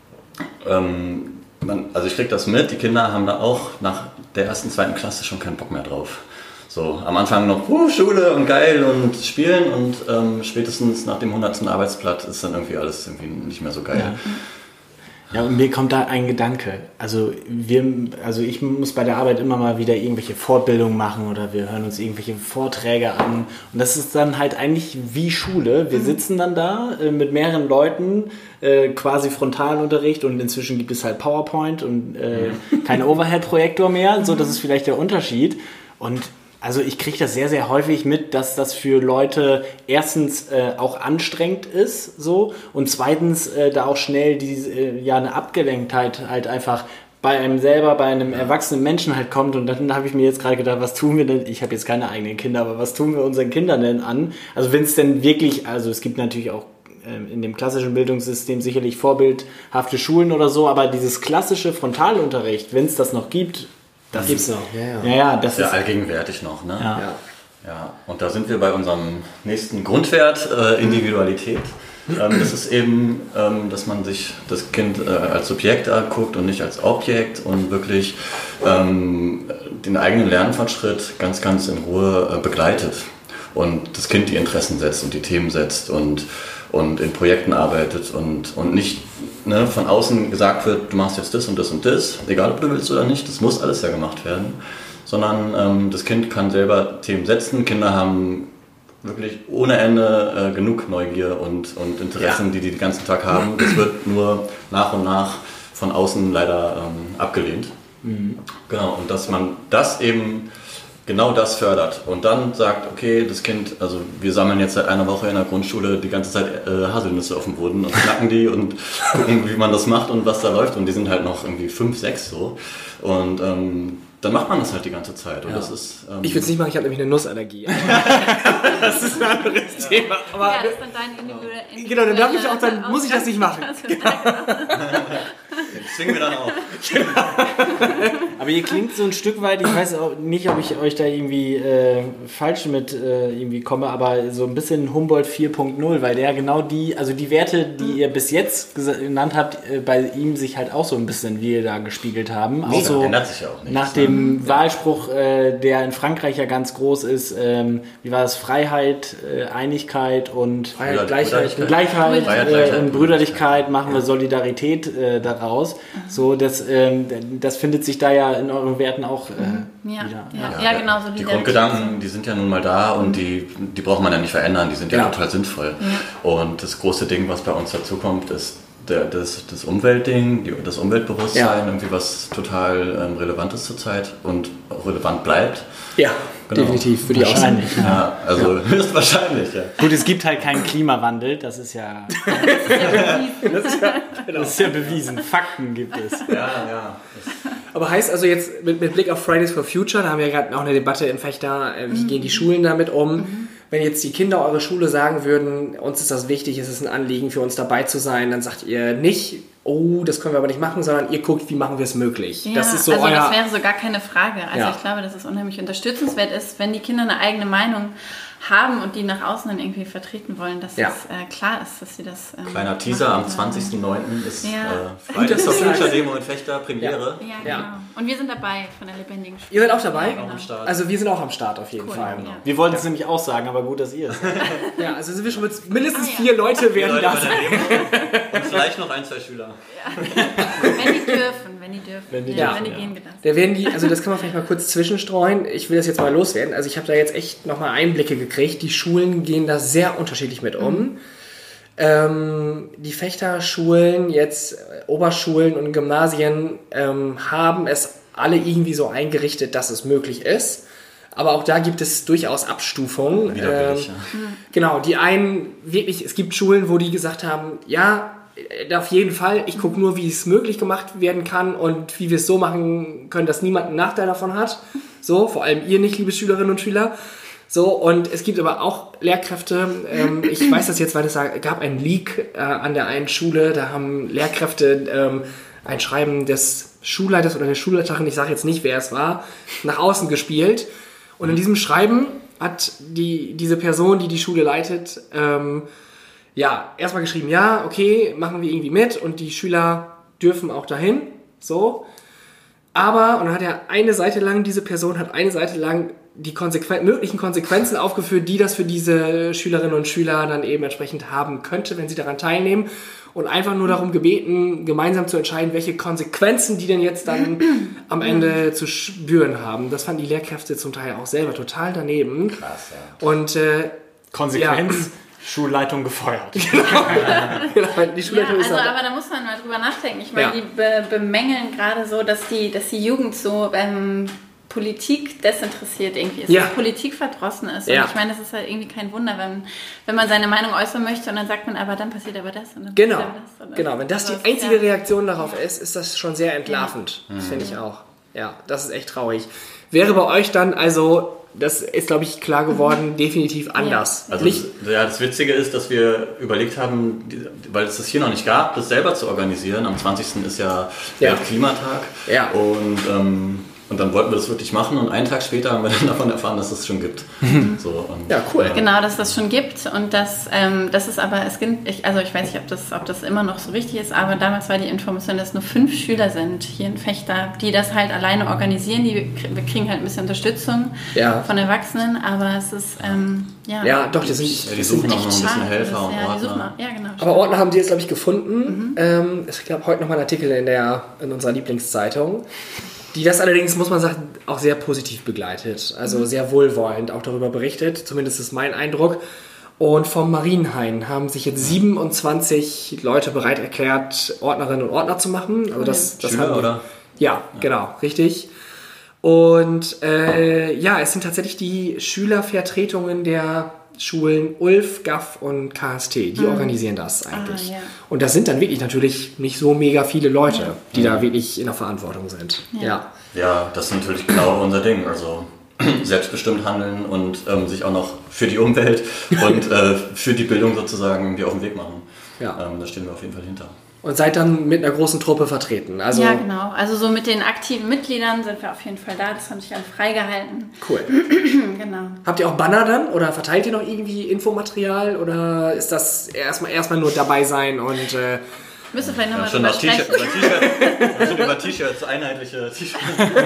[SPEAKER 3] ich kriege das mit, die Kinder haben da auch nach der 1., 2. Klasse schon keinen Bock mehr drauf. So, am Anfang noch Schule und geil und spielen und spätestens nach dem 100. Arbeitsblatt ist dann irgendwie alles irgendwie nicht mehr so geil.
[SPEAKER 1] Ja, und mir kommt da ein Gedanke. Also ich muss bei der Arbeit immer mal wieder irgendwelche Fortbildungen machen oder wir hören uns irgendwelche Vorträge an. Und das ist dann halt eigentlich wie Schule. Wir sitzen dann da mit mehreren Leuten, quasi Frontalunterricht und inzwischen gibt es halt PowerPoint und kein Overhead-Projektor mehr. So, das ist vielleicht der Unterschied. Und also ich kriege das sehr, sehr häufig mit, dass das für Leute erstens auch anstrengend ist so und zweitens da auch schnell eine Abgelenktheit halt einfach bei einem selber, bei einem erwachsenen Menschen halt kommt und dann habe ich mir jetzt gerade gedacht, was tun wir denn, ich habe jetzt keine eigenen Kinder, aber was tun wir unseren Kindern denn an? Also wenn es denn wirklich, also es gibt natürlich auch in dem klassischen Bildungssystem sicherlich vorbildhafte Schulen oder so, aber dieses klassische Frontalunterricht, wenn es das noch gibt, Das
[SPEAKER 2] gibt's noch.
[SPEAKER 1] Ja, das
[SPEAKER 3] ist
[SPEAKER 1] ist
[SPEAKER 3] ja allgegenwärtig noch. Ne?
[SPEAKER 1] Ja.
[SPEAKER 3] Und da sind wir bei unserem nächsten Grundwert, Individualität. Das ist eben, dass man sich das Kind als Subjekt anguckt und nicht als Objekt und wirklich den eigenen Lernfortschritt ganz, ganz in Ruhe begleitet und das Kind die Interessen setzt und die Themen setzt und in Projekten arbeitet und nicht von außen gesagt wird, du machst jetzt das und das und das, egal ob du willst oder nicht, das muss alles ja gemacht werden, sondern das Kind kann selber Themen setzen. Kinder haben wirklich ohne Ende genug Neugier und Interessen, die den ganzen Tag haben. Das wird nur nach und nach von außen leider abgelehnt. Genau, und dass man das eben genau das fördert und dann sagt, okay, das Kind, also wir sammeln jetzt seit einer Woche in der Grundschule die ganze Zeit Haselnüsse auf dem Boden und knacken die und gucken, wie man das macht und was da läuft, und die sind halt noch irgendwie 5, 6 so, und dann macht man das halt die ganze Zeit. Und das ist,
[SPEAKER 2] ich will es nicht machen, ich habe nämlich eine Nussallergie. Das ist ein anderes Thema. Aber
[SPEAKER 4] das ist dann dein individuell.
[SPEAKER 2] Genau, dann darf ich auch, dann muss ich das nicht machen.
[SPEAKER 3] Das zwingen wir dann auch.
[SPEAKER 1] Aber ihr klingt so ein Stück weit, ich weiß auch nicht, ob ich euch da irgendwie falsch mit irgendwie komme, aber so ein bisschen Humboldt 4.0, weil der genau die Werte, die ihr bis jetzt genannt habt, bei ihm sich halt auch so ein bisschen wie da gespiegelt haben. Auch so
[SPEAKER 3] ändert sich ja auch nichts.
[SPEAKER 1] Nach dem Wahlspruch, der in Frankreich ja ganz groß ist, wie war das? Freiheit, Einigkeit und
[SPEAKER 2] Gleichheit
[SPEAKER 1] und Brüderlichkeit, machen wir Solidarität daraus. So, das findet sich da ja in euren Werten auch wieder.
[SPEAKER 4] Ja, genau. So
[SPEAKER 3] die Grundgedanken, die sind ja nun mal da und die braucht man ja nicht verändern, die sind ja total sinnvoll. Ja. Und das große Ding, was bei uns dazu kommt, ist das Umweltding, das Umweltbewusstsein, irgendwie was total relevant ist zurzeit und auch relevant bleibt.
[SPEAKER 2] Ja, genau. Definitiv, würde ich auch sagen.
[SPEAKER 3] Ja, also höchstwahrscheinlich, ja.
[SPEAKER 1] Gut, es gibt halt keinen Klimawandel, das ist ja bewiesen. Fakten gibt es.
[SPEAKER 3] Ja.
[SPEAKER 2] Aber heißt also jetzt mit Blick auf Fridays for Future, da haben wir ja gerade auch eine Debatte in Fechter, wie gehen die Schulen damit um? Wenn jetzt die Kinder eurer Schule sagen würden, uns ist das wichtig, es ist ein Anliegen für uns dabei zu sein, dann sagt ihr nicht, oh, das können wir aber nicht machen, sondern ihr guckt, wie machen wir es möglich.
[SPEAKER 4] Ja,
[SPEAKER 2] das ist so
[SPEAKER 4] das wäre so gar keine Frage. Also ich glaube, dass es unheimlich unterstützenswert ist, wenn die Kinder eine eigene Meinung haben und die nach außen dann irgendwie vertreten wollen, dass es klar ist, dass sie das
[SPEAKER 3] kleiner Teaser, am 20.09. ist Fridays for Future Demo in Fechter, Premiere.
[SPEAKER 4] Ja, genau. Und wir sind dabei von der lebendigen Schule.
[SPEAKER 2] Ihr seid auch dabei?
[SPEAKER 4] Ja, genau.
[SPEAKER 2] Also wir sind auch am Start auf jeden Fall.
[SPEAKER 1] Ja. Wir wollten es nämlich auch sagen, aber gut, dass ihr es sagt.
[SPEAKER 2] Ja, also sind wir schon mit mindestens 4 Leute werden da sein.
[SPEAKER 3] Und vielleicht noch 1, 2 Schüler.
[SPEAKER 4] Ja. Wenn die gehen gedacht.
[SPEAKER 2] Da werden die, also das kann man vielleicht mal kurz zwischenstreuen. Ich will das jetzt mal loswerden. Also ich habe da jetzt echt nochmal Einblicke gekriegt. Die Schulen gehen da sehr unterschiedlich mit um. Die Fechterschulen, jetzt Oberschulen und Gymnasien, haben es alle irgendwie so eingerichtet, dass es möglich ist. Aber auch da gibt es durchaus Abstufungen. Genau, die einen wirklich, es gibt Schulen, wo die gesagt haben, ja, auf jeden Fall, ich gucke nur, wie es möglich gemacht werden kann und wie wir es so machen können, dass niemand einen Nachteil davon hat. So, vor allem ihr nicht, liebe Schülerinnen und Schüler. So, und es gibt aber auch Lehrkräfte, ich weiß das jetzt, weil es gab einen Leak an der einen Schule, da haben Lehrkräfte ein Schreiben des Schulleiters oder der Schulleiterin, ich sage jetzt nicht, wer es war, nach außen gespielt. Und in diesem Schreiben hat diese Person, die die Schule leitet, erstmal geschrieben, ja, okay, machen wir irgendwie mit und die Schüler dürfen auch dahin, so. Aber, und dann hat diese Person hat eine Seite lang die möglichen Konsequenzen aufgeführt, die das für diese Schülerinnen und Schüler dann eben entsprechend haben könnte, wenn sie daran teilnehmen. Und einfach nur darum gebeten, gemeinsam zu entscheiden, welche Konsequenzen die denn jetzt dann am Ende zu spüren haben. Das fanden die Lehrkräfte zum Teil auch selber total daneben.
[SPEAKER 3] Krass, ja.
[SPEAKER 2] Und
[SPEAKER 1] Konsequenz, Schulleitung gefeuert.
[SPEAKER 2] Genau, die Schulleitung ist
[SPEAKER 4] aber da muss man mal drüber nachdenken. Ich meine, die bemängeln gerade so, dass die Jugend so Politik desinteressiert irgendwie ist, dass Politik verdrossen ist. Und ich meine, das ist halt irgendwie kein Wunder, wenn man seine Meinung äußern möchte und dann sagt man, aber dann passiert aber das. Und dann
[SPEAKER 2] genau,
[SPEAKER 4] passiert aber das.
[SPEAKER 2] Genau, wenn das die einzige Reaktion darauf ist das schon sehr entlarvend. Ja. Das finde ich auch. Ja, das ist echt traurig. Wäre bei euch dann also, das ist, glaube ich, klar geworden, definitiv anders.
[SPEAKER 3] Also das Witzige ist, dass wir überlegt haben, weil es das hier noch nicht gab, das selber zu organisieren. Am 20. ist ja der Klimatag.
[SPEAKER 2] Ja.
[SPEAKER 3] Und Und dann wollten wir das wirklich machen und einen Tag später haben wir dann davon erfahren, dass es das schon gibt. So, und,
[SPEAKER 2] ja, cool.
[SPEAKER 4] Genau, dass das schon gibt und das ist aber, ich weiß nicht, ob das immer noch so richtig ist, aber damals war die Information, dass nur 5 Schüler sind hier in Fechter, die das halt alleine organisieren. Wir kriegen halt ein bisschen Unterstützung von Erwachsenen, aber es ist,
[SPEAKER 2] Ja, doch, die
[SPEAKER 3] suchen auch noch ein bisschen Helfer und Ordner.
[SPEAKER 4] Genau.
[SPEAKER 2] Aber Ordner haben die jetzt, glaube ich, gefunden. Ich glaube, heute nochmal ein Artikel in unserer Lieblingszeitung, die das allerdings, muss man sagen, auch sehr positiv begleitet. Also sehr wohlwollend auch darüber berichtet. Zumindest ist mein Eindruck. Und vom Marienhain haben sich jetzt 27 Leute bereit erklärt, Ordnerinnen und Ordner zu machen. Also das
[SPEAKER 3] Schüler,
[SPEAKER 2] haben
[SPEAKER 3] oder?
[SPEAKER 2] Ja, genau, richtig. Und es sind tatsächlich die Schülervertretungen der Schulen Ulf, GAF und KST, die organisieren das eigentlich. Und das sind dann wirklich natürlich nicht so mega viele Leute, die da wirklich in der Verantwortung sind. Ja,
[SPEAKER 3] das ist natürlich genau unser Ding. Also selbstbestimmt handeln und sich auch noch für die Umwelt und für die Bildung sozusagen irgendwie auf den Weg machen.
[SPEAKER 2] Ja.
[SPEAKER 3] Da stehen wir auf jeden Fall hinter.
[SPEAKER 2] Und seid dann mit einer großen Truppe vertreten. Also
[SPEAKER 4] ja, genau. Also so mit den aktiven Mitgliedern sind wir auf jeden Fall da. Das haben sich alle freigehalten.
[SPEAKER 2] Cool.
[SPEAKER 4] Genau.
[SPEAKER 2] Habt ihr auch Banner dann? Oder verteilt ihr noch irgendwie Infomaterial? Oder ist das erstmal nur dabei sein und...
[SPEAKER 4] Müsste vielleicht nochmal
[SPEAKER 3] schon
[SPEAKER 4] drüber sprechen.
[SPEAKER 3] Über T-Shirts, einheitliche T-Shirts.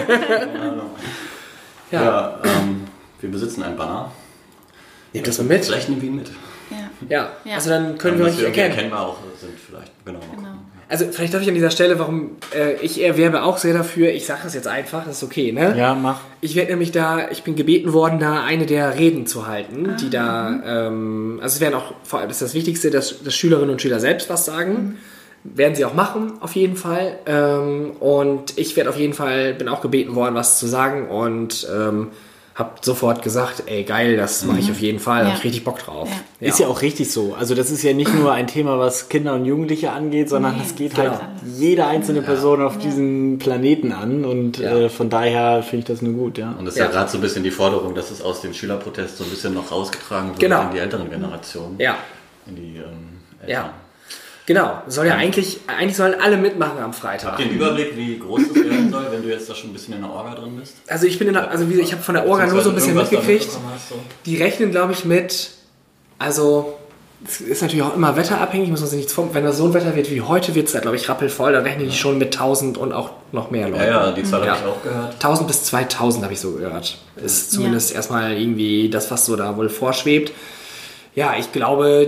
[SPEAKER 3] Wir besitzen ein Banner.
[SPEAKER 2] Nehmt das mal mit.
[SPEAKER 3] Vielleicht nehmen wir ihn mit.
[SPEAKER 2] Ja. Also dann können wir euch nicht erkennen.
[SPEAKER 3] Erkennbar auch sind vielleicht. Genau.
[SPEAKER 2] Also vielleicht darf ich an dieser Stelle, warum ich werbe auch sehr dafür, ich sage das jetzt einfach, das ist okay, ne?
[SPEAKER 1] Ja, mach.
[SPEAKER 2] Ich bin gebeten worden, da eine der Reden zu halten, die da, also es werden auch, vor allem das ist das Wichtigste, dass Schülerinnen und Schüler selbst was sagen. Werden sie auch machen, auf jeden Fall. Und ich bin auch gebeten worden, was zu sagen und habe sofort gesagt, ey geil, das mache ich auf jeden Fall, habe ich richtig Bock drauf.
[SPEAKER 1] Ja. Ist ja auch richtig so. Also das ist ja nicht nur ein Thema, was Kinder und Jugendliche angeht, sondern das geht halt jede einzelne Person auf diesem Planeten an und von daher finde ich das nur gut. Ja.
[SPEAKER 3] Und das ist ja gerade so ein bisschen die Forderung, dass es aus dem Schülerprotest so ein bisschen noch rausgetragen wird in die älteren Generationen.
[SPEAKER 2] Ja.
[SPEAKER 3] In die Eltern.
[SPEAKER 2] Ja. Genau, eigentlich sollen alle mitmachen am Freitag.
[SPEAKER 3] Habt ihr einen Überblick, wie groß das werden soll, wenn du jetzt da schon ein bisschen in der Orga drin bist?
[SPEAKER 2] Also ich habe von der Orga nur so ein bisschen mitgekriegt. Die rechnen, glaube ich, mit, also es ist natürlich auch immer wetterabhängig, muss man sich nichts vorstellen. Wenn das so ein Wetter wird wie heute, wird es da, glaube ich, rappelvoll, dann rechnen die schon mit 1000 und auch noch mehr Leute.
[SPEAKER 3] Ja, die Zahl habe ich auch gehört.
[SPEAKER 2] 1000 bis 2000 habe ich so gehört. Ist zumindest erstmal irgendwie das, was so da wohl vorschwebt. Ja, ich glaube,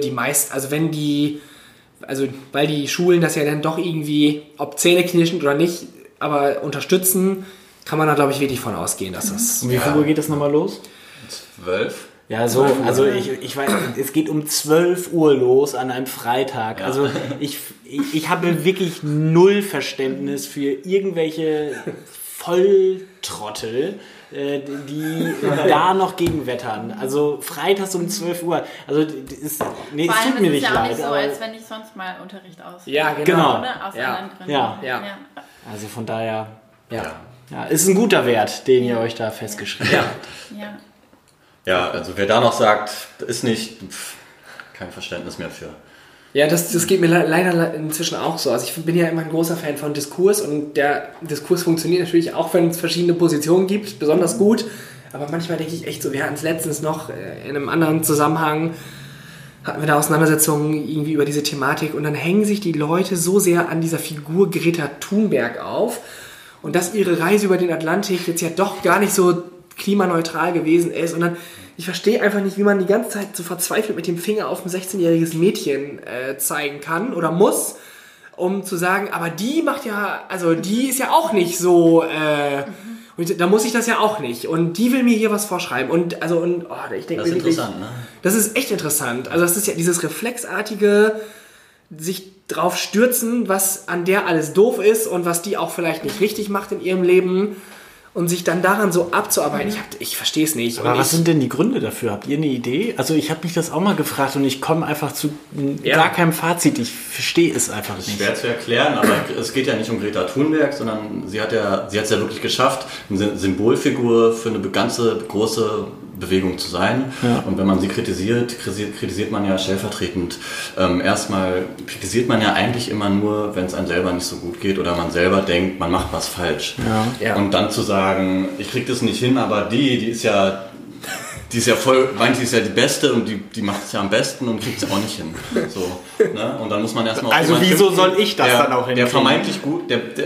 [SPEAKER 2] weil die Schulen das ja dann doch irgendwie, ob zähneknirschend oder nicht, aber unterstützen, kann man da, glaube ich, wirklich von ausgehen, dass das...
[SPEAKER 1] Um wie viel Uhr geht das nochmal los?
[SPEAKER 3] 12.
[SPEAKER 1] Ja, so, also ich weiß, es geht um 12 Uhr los an einem Freitag. Ja. Also ich habe wirklich null Verständnis für irgendwelche Volltrottel, die da noch gegen wettern. Also freitags um 12 Uhr. Also es tut mir nicht leid.
[SPEAKER 4] Es ist ja auch nicht so, als wenn ich sonst mal Unterricht ausführe.
[SPEAKER 2] Ja, genau.
[SPEAKER 4] Aus anderen Gründen.
[SPEAKER 1] Ja. Also von daher, ist ein guter Wert, den ihr euch da festgeschrieben habt.
[SPEAKER 3] Ja, also wer da noch sagt, ist nicht, kein Verständnis mehr für.
[SPEAKER 2] Ja, das geht mir leider inzwischen auch so. Also ich bin ja immer ein großer Fan von Diskurs und der Diskurs funktioniert natürlich auch, wenn es verschiedene Positionen gibt, besonders gut. Aber manchmal denke ich echt so, wir hatten es letztens noch in einem anderen Zusammenhang, hatten wir da Auseinandersetzungen irgendwie über diese Thematik und dann hängen sich die Leute so sehr an dieser Figur Greta Thunberg auf und dass ihre Reise über den Atlantik jetzt ja doch gar nicht so klimaneutral gewesen ist und dann ich verstehe einfach nicht, wie man die ganze Zeit so verzweifelt mit dem Finger auf ein 16-jähriges Mädchen zeigen kann oder muss, um zu sagen, aber die macht ja, also die ist ja auch nicht so, und da muss ich das ja auch nicht und die will mir hier was vorschreiben und ich denke mir wirklich, ne? Das ist echt interessant, also das ist ja dieses reflexartige sich drauf stürzen, was an der alles doof ist und was die auch vielleicht nicht richtig macht in ihrem Leben. Und sich dann daran so abzuarbeiten, ich verstehe es nicht.
[SPEAKER 1] Aber was sind denn die Gründe dafür? Habt ihr eine Idee? Also ich habe mich das auch mal gefragt und ich komme einfach zu gar keinem Fazit. Ich verstehe es einfach nicht.
[SPEAKER 3] Schwer zu erklären, aber es geht ja nicht um Greta Thunberg, sondern sie hat es ja wirklich geschafft, eine Symbolfigur für eine ganze große Bewegung zu sein. Ja. Und wenn man sie kritisiert man ja stellvertretend. Erstmal kritisiert man ja eigentlich immer nur, wenn es einem selber nicht so gut geht oder man selber denkt, man macht was falsch. Ja. Und dann zu sagen, ich krieg das nicht hin, aber die ist ja voll, meint, die ist ja die Beste und die macht es ja am besten und kriegt es auch nicht hin. So, ne? Und dann muss man erstmal...
[SPEAKER 1] Also wieso soll ich das dann auch hinkriegen?
[SPEAKER 3] Der vermeintlich gut,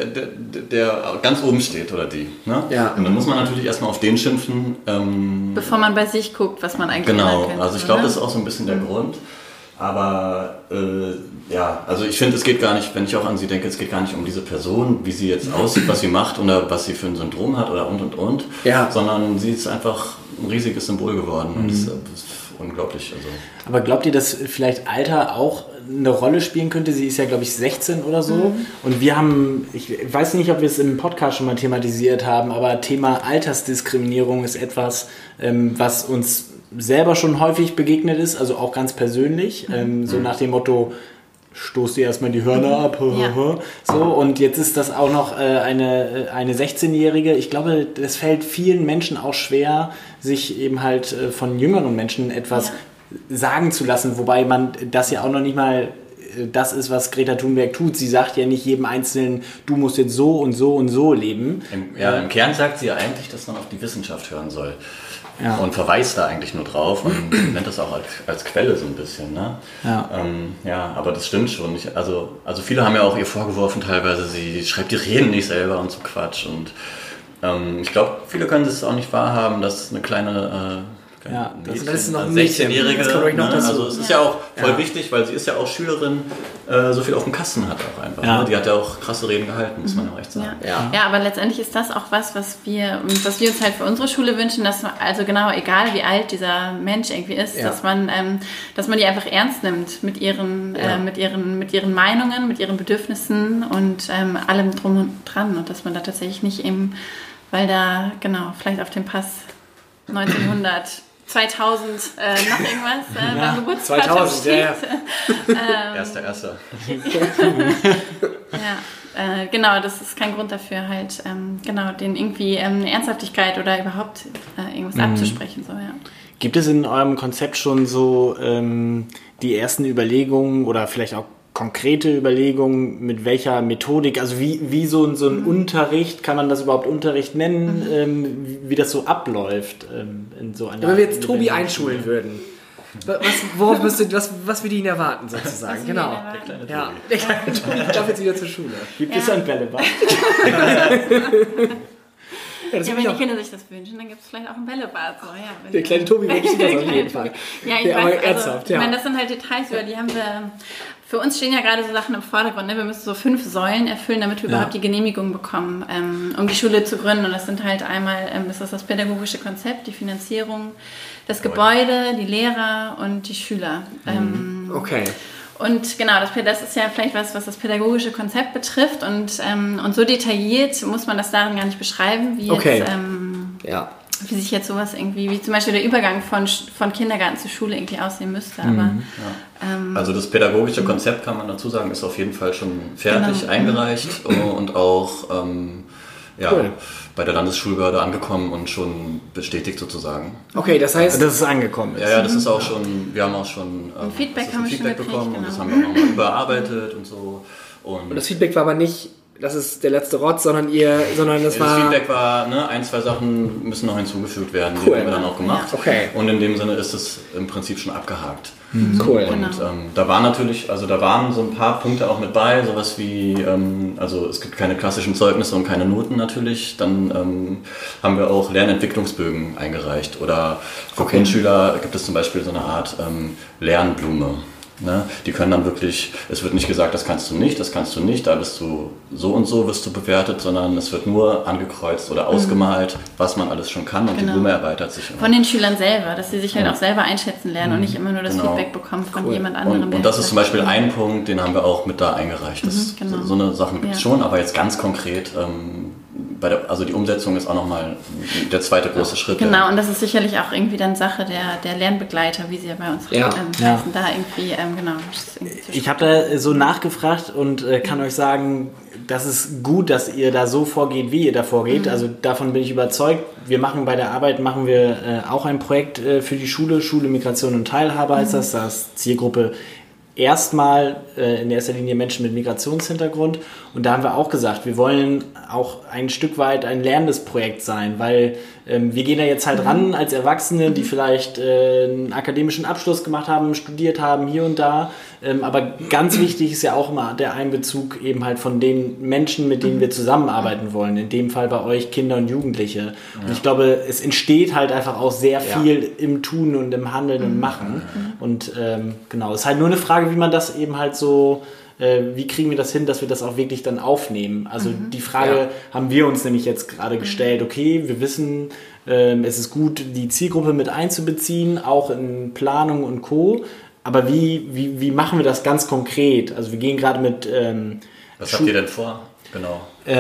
[SPEAKER 3] der ganz oben steht oder die. Ne? Ja. Und dann muss man natürlich erstmal auf den schimpfen.
[SPEAKER 4] Bevor man bei sich guckt, was man eigentlich
[SPEAKER 3] ändern könnte. Genau, also ich glaube, das ist auch so ein bisschen der Grund. Aber also ich finde, es geht gar nicht, wenn ich auch an sie denke, es geht gar nicht um diese Person, wie sie jetzt aussieht, was sie macht oder was sie für ein Syndrom hat oder und. Ja. Sondern sie ist einfach ein riesiges Symbol geworden und das ist unglaublich. Also.
[SPEAKER 1] Aber glaubt ihr, dass vielleicht Alter auch eine Rolle spielen könnte? Sie ist ja, glaube ich, 16 oder so. Und wir haben, ich weiß nicht, ob wir es im Podcast schon mal thematisiert haben, aber Thema Altersdiskriminierung ist etwas, was uns selber schon häufig begegnet ist, also auch ganz persönlich, so nach dem Motto, stoß dir erstmal die Hörner ab, so, und jetzt ist das auch noch eine 16-Jährige. Ich glaube, das fällt vielen Menschen auch schwer, sich eben halt von jüngeren Menschen etwas sagen zu lassen, wobei man das ja auch noch nicht mal das ist, was Greta Thunberg tut. Sie sagt ja nicht jedem Einzelnen, du musst jetzt so und so und so leben.
[SPEAKER 3] Im Kern sagt sie ja eigentlich, dass man auf die Wissenschaft hören soll. Ja. Und verweist da eigentlich nur drauf und nennt das auch als Quelle so ein bisschen. Ne? Ja. Aber das stimmt schon. Also viele haben ja auch ihr vorgeworfen teilweise, sie schreibt die Reden nicht selber und so Quatsch. Und ich glaube, viele können es auch nicht wahrhaben, dass eine kleine
[SPEAKER 2] das ist noch
[SPEAKER 3] 16-Jährige, also es ist ja auch voll wichtig, weil sie ist ja auch Schülerin, so viel auf dem Kasten hat auch einfach. Ne? Die hat ja auch krasse Reden gehalten, muss man auch echt sagen.
[SPEAKER 4] Ja, aber letztendlich ist das auch was wir uns halt für unsere Schule wünschen, dass also genau, egal wie alt dieser Mensch irgendwie ist, dass man die einfach ernst nimmt mit ihren Meinungen, mit ihren Bedürfnissen und allem drum und dran und dass man da tatsächlich nicht eben, weil da vielleicht auf dem Pass 1900 2000 noch irgendwas beim Geburtstag
[SPEAKER 2] 2000,
[SPEAKER 4] steht.
[SPEAKER 3] Erster.
[SPEAKER 4] Genau, das ist kein Grund dafür, halt den irgendwie eine Ernsthaftigkeit oder überhaupt irgendwas abzusprechen. So, ja.
[SPEAKER 1] Gibt es in eurem Konzept schon so die ersten Überlegungen oder vielleicht auch konkrete Überlegungen, mit welcher Methodik, also wie so ein Unterricht, kann man das überhaupt Unterricht nennen, wie das so abläuft in so einer...
[SPEAKER 2] Wenn wir jetzt Tobi einschulen würden, was würde ihn erwarten sozusagen? Genau. Der kleine Tobi darf jetzt wieder zur Schule.
[SPEAKER 1] Gibt es ein Bällebad?
[SPEAKER 4] Wenn die Kinder sich das wünschen, dann gibt es vielleicht auch ein Bällebad. So,
[SPEAKER 2] der kleine Tobi wünscht sich das auf jeden Fall.
[SPEAKER 4] Ich weiß, ernsthaft, ich meine, das sind halt Details, über die haben wir... Für uns stehen ja gerade so Sachen im Vordergrund. Ne? Wir müssen so 5 Säulen erfüllen, damit wir überhaupt die Genehmigung bekommen, um die Schule zu gründen. Und das sind halt einmal das pädagogische Konzept, die Finanzierung, das Gebäude, die Lehrer und die Schüler.
[SPEAKER 2] Okay.
[SPEAKER 4] Und genau, das ist ja vielleicht was das pädagogische Konzept betrifft. Und so detailliert muss man das darin gar nicht beschreiben, wie jetzt... Wie sich jetzt sowas irgendwie, wie zum Beispiel der Übergang von Kindergarten zu Schule irgendwie aussehen müsste. Aber,
[SPEAKER 3] also das pädagogische Konzept, kann man dazu sagen, ist auf jeden Fall schon fertig eingereicht und auch bei der Landesschulbehörde angekommen und schon bestätigt sozusagen.
[SPEAKER 2] Okay, das heißt...
[SPEAKER 1] Dass es angekommen ist.
[SPEAKER 3] Ja, das ist auch schon, wir haben auch schon
[SPEAKER 4] Feedback
[SPEAKER 3] bekommen und das haben wir auch nochmal überarbeitet und so. Und
[SPEAKER 2] das Feedback war aber nicht... Das ist der letzte Rotz, sondern das war...
[SPEAKER 3] Das Feedback war, 1, 2 Sachen müssen noch hinzugefügt werden, die haben wir dann auch gemacht.
[SPEAKER 2] Okay.
[SPEAKER 3] Und in dem Sinne ist es im Prinzip schon abgehakt.
[SPEAKER 2] Cool.
[SPEAKER 3] Und da waren so ein paar Punkte auch mit bei, sowas wie, also es gibt keine klassischen Zeugnisse und keine Noten natürlich. Dann haben wir auch Lernentwicklungsbögen eingereicht. Oder für Grundschüler gibt es zum Beispiel so eine Art Lernblume. Ne? Die können dann wirklich, es wird nicht gesagt, das kannst du nicht, da bist du so und so, wirst du bewertet, sondern es wird nur angekreuzt oder ausgemalt, was man alles schon kann und die Blume erweitert sich immer.
[SPEAKER 4] Von den Schülern selber, dass sie sich halt auch selber einschätzen lernen und nicht immer nur das Feedback bekommen von jemand anderem.
[SPEAKER 3] Und das ist zum Beispiel ein Punkt, den haben wir auch mit da eingereicht. So eine Sachen gibt es schon, aber jetzt ganz konkret... also die Umsetzung ist auch nochmal der zweite große Schritt.
[SPEAKER 4] Genau, und das ist sicherlich auch irgendwie dann Sache der Lernbegleiter, wie sie ja bei uns heißen, da irgendwie,
[SPEAKER 1] Ich habe da so nachgefragt und kann euch sagen, das ist gut, dass ihr da so vorgeht, wie ihr da vorgeht. Also davon bin ich überzeugt. Wir machen bei der Arbeit auch ein Projekt für die Schule Migration und Teilhabe heißt das. Das ist Zielgruppe erstmal in erster Linie Menschen mit Migrationshintergrund. Und da haben wir auch gesagt, wir wollen auch ein Stück weit ein lernendes Projekt sein, weil wir gehen da jetzt halt ran als Erwachsene, die vielleicht einen akademischen Abschluss gemacht haben, studiert haben, hier und da. Aber ganz wichtig ist ja auch immer der Einbezug eben halt von den Menschen, mit denen wir zusammenarbeiten wollen. In dem Fall bei euch Kinder und Jugendliche. Und ich glaube, es entsteht halt einfach auch sehr viel im Tun und im Handeln und Machen. Und genau, es ist halt nur eine Frage, wie man das eben halt so, wie kriegen wir das hin, dass wir das auch wirklich dann aufnehmen? Also die Frage haben wir uns nämlich jetzt gerade gestellt, okay, wir wissen, es ist gut, die Zielgruppe mit einzubeziehen, auch in Planung und Co., aber wie machen wir das ganz konkret? Also wir gehen gerade mit...
[SPEAKER 3] Was habt ihr denn vor? Genau.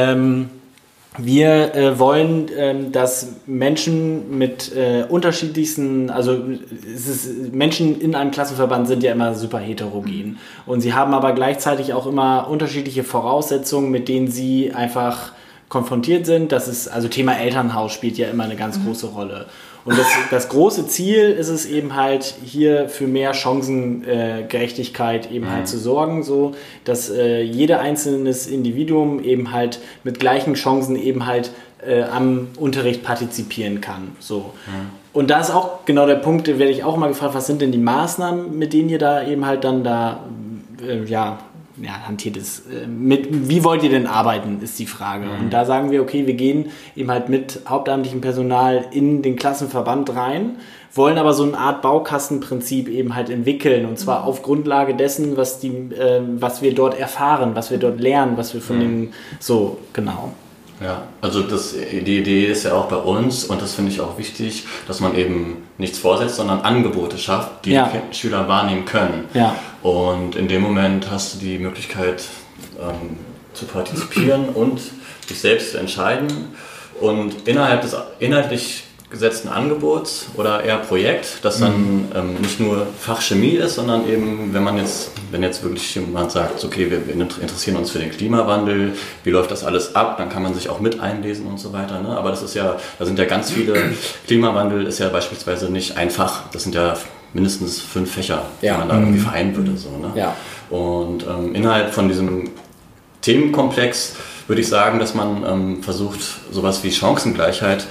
[SPEAKER 1] Wir wollen, dass Menschen mit unterschiedlichsten, also Menschen in einem Klassenverband sind ja immer super heterogen. Und sie haben aber gleichzeitig auch immer unterschiedliche Voraussetzungen, mit denen sie einfach konfrontiert sind. Also Thema Elternhaus spielt ja immer eine ganz große Rolle. Und das große Ziel ist es eben halt, hier für mehr Chancengerechtigkeit eben halt zu sorgen, so dass jeder einzelnes Individuum eben halt mit gleichen Chancen eben halt am Unterricht partizipieren kann. So. Und da ist auch genau der Punkt, da werde ich auch mal gefragt, was sind denn die Maßnahmen, mit denen ihr da eben halt dann da hantiert ist. Wie wollt ihr denn arbeiten, ist die Frage. Und da sagen wir, okay, wir gehen eben halt mit hauptamtlichem Personal in den Klassenverband rein, wollen aber so eine Art Baukastenprinzip eben halt entwickeln. Und zwar auf Grundlage dessen, was wir dort erfahren, was wir dort lernen, was wir von den, so, genau.
[SPEAKER 3] Ja, also die Idee ist ja auch bei uns, und das finde ich auch wichtig, dass man eben nichts vorsetzt, sondern Angebote schafft, die die Schüler wahrnehmen können. Ja. Und in dem Moment hast du die Möglichkeit zu partizipieren und dich selbst zu entscheiden. Und innerhalb des inhaltlich gesetzten Angebots oder eher Projekt, das dann nicht nur Fachchemie ist, sondern eben, wenn jetzt wirklich jemand sagt, okay, wir interessieren uns für den Klimawandel, wie läuft das alles ab, dann kann man sich auch mit einlesen und so weiter. Ne? Aber da sind ja ganz viele, Klimawandel ist ja beispielsweise nicht ein Fach, das sind ja mindestens 5 Fächer, die man da irgendwie vereinen würde. So, ne? Ja. Und innerhalb von diesem Themenkomplex würde ich sagen, dass man versucht, sowas wie Chancengleichheit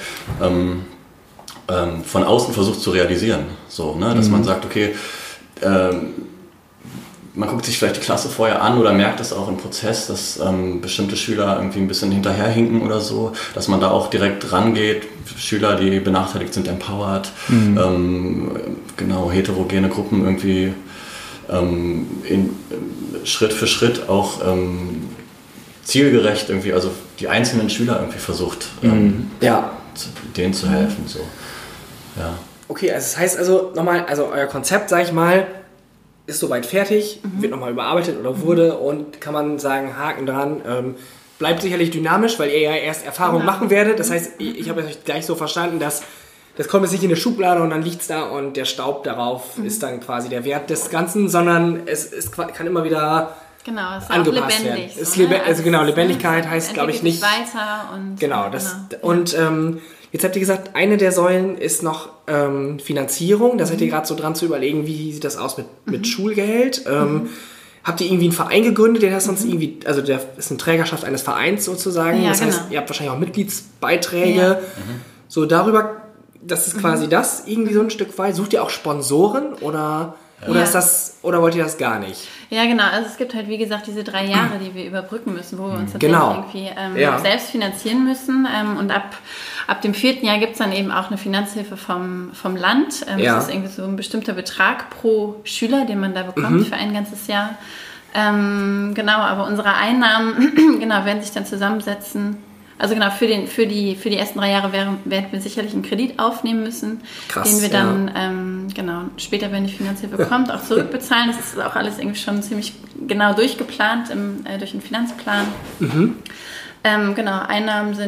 [SPEAKER 3] von außen versucht zu realisieren. So, ne? Dass man sagt, okay, man guckt sich vielleicht die Klasse vorher an oder merkt es auch im Prozess, dass bestimmte Schüler irgendwie ein bisschen hinterherhinken oder so, dass man da auch direkt rangeht. Schüler, die benachteiligt sind, empowered, genau, heterogene Gruppen irgendwie Schritt für Schritt auch zielgerecht irgendwie, also die einzelnen Schüler irgendwie versucht, denen zu helfen. So. Ja.
[SPEAKER 2] Okay, also das heißt also nochmal, also euer Konzept, sag ich mal, ist soweit fertig, wird nochmal überarbeitet oder wurde und kann man sagen, Haken dran, bleibt sicherlich dynamisch, weil ihr ja erst Erfahrung machen werdet. Das heißt, ich habe euch gleich so verstanden, dass das kommt jetzt nicht in eine Schublade und dann liegt es da und der Staub darauf ist dann quasi der Wert des Ganzen, sondern es kann immer wieder angepasst werden. So, ne? Also genau, Lebendigkeit heißt, glaube ich, nicht
[SPEAKER 4] weiter und
[SPEAKER 2] genau. Und jetzt habt ihr gesagt, eine der Säulen ist noch Finanzierung. Da seid ihr gerade so dran zu überlegen, wie sieht das aus mit Schulgeld. Habt ihr irgendwie einen Verein gegründet, der das sonst irgendwie, also der ist eine Trägerschaft eines Vereins sozusagen. Ja, das heißt, ihr habt wahrscheinlich auch Mitgliedsbeiträge. Ja. So darüber, das ist quasi das irgendwie so ein Stück weit. Sucht ihr auch Sponsoren oder ist das, oder wollt ihr das gar nicht?
[SPEAKER 4] Ja, genau. Also es gibt halt, wie gesagt, diese 3 Jahre, die wir überbrücken müssen, wo wir uns tatsächlich irgendwie selbst finanzieren müssen. Und ab dem 4. Jahr gibt es dann eben auch eine Finanzhilfe vom Land. Das ist irgendwie so ein bestimmter Betrag pro Schüler, den man da bekommt für ein ganzes Jahr. Genau, aber unsere Einnahmen werden sich dann zusammensetzen. Also genau, für die ersten 3 Jahre werden wir sicherlich einen Kredit aufnehmen müssen, den wir dann später, wenn die Finanzhilfe kommt, auch zurückbezahlen. Das ist auch alles irgendwie schon ziemlich genau durchgeplant durch den Finanzplan. Einnahmen sind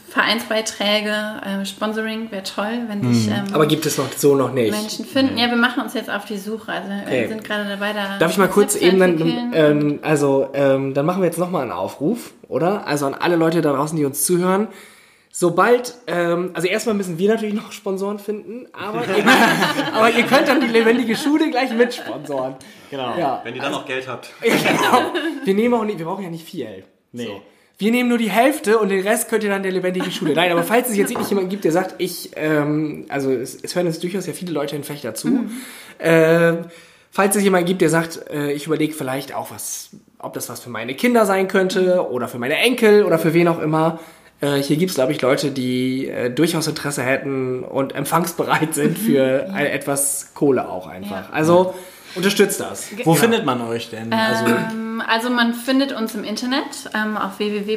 [SPEAKER 4] Vereinsbeiträge, Sponsoring wäre toll, wenn sich
[SPEAKER 2] aber gibt es noch nicht.
[SPEAKER 4] Menschen finden. Ja, wir machen uns jetzt auf die Suche. Also wir sind gerade dabei, da.
[SPEAKER 2] Darf ich mal kurz eben dann machen wir jetzt nochmal einen Aufruf, oder? Also an alle Leute da draußen, die uns zuhören. Sobald, also erstmal müssen wir natürlich noch Sponsoren finden, aber ihr könnt dann die lebendige Schule gleich mitsponsoren.
[SPEAKER 1] Genau.
[SPEAKER 3] Ja. Wenn ihr dann noch Geld habt.
[SPEAKER 2] Ja, genau. Wir brauchen ja nicht viel.
[SPEAKER 1] Nee.
[SPEAKER 2] So. Wir nehmen nur die Hälfte und den Rest könnt ihr dann der lebendigen Schule. Nein, aber falls es jetzt wirklich jemanden gibt, der sagt, es hören jetzt durchaus ja viele Leute in Fechter zu. Falls es jemanden gibt, der sagt, ich überlege vielleicht auch ob das was für meine Kinder sein könnte oder für meine Enkel oder für wen auch immer. Hier gibt es, glaube ich, Leute, die durchaus Interesse hätten und empfangsbereit sind für etwas Kohle auch einfach. Ja. Also unterstützt das.
[SPEAKER 1] Wo findet man euch denn?
[SPEAKER 4] Also man findet uns im Internet auf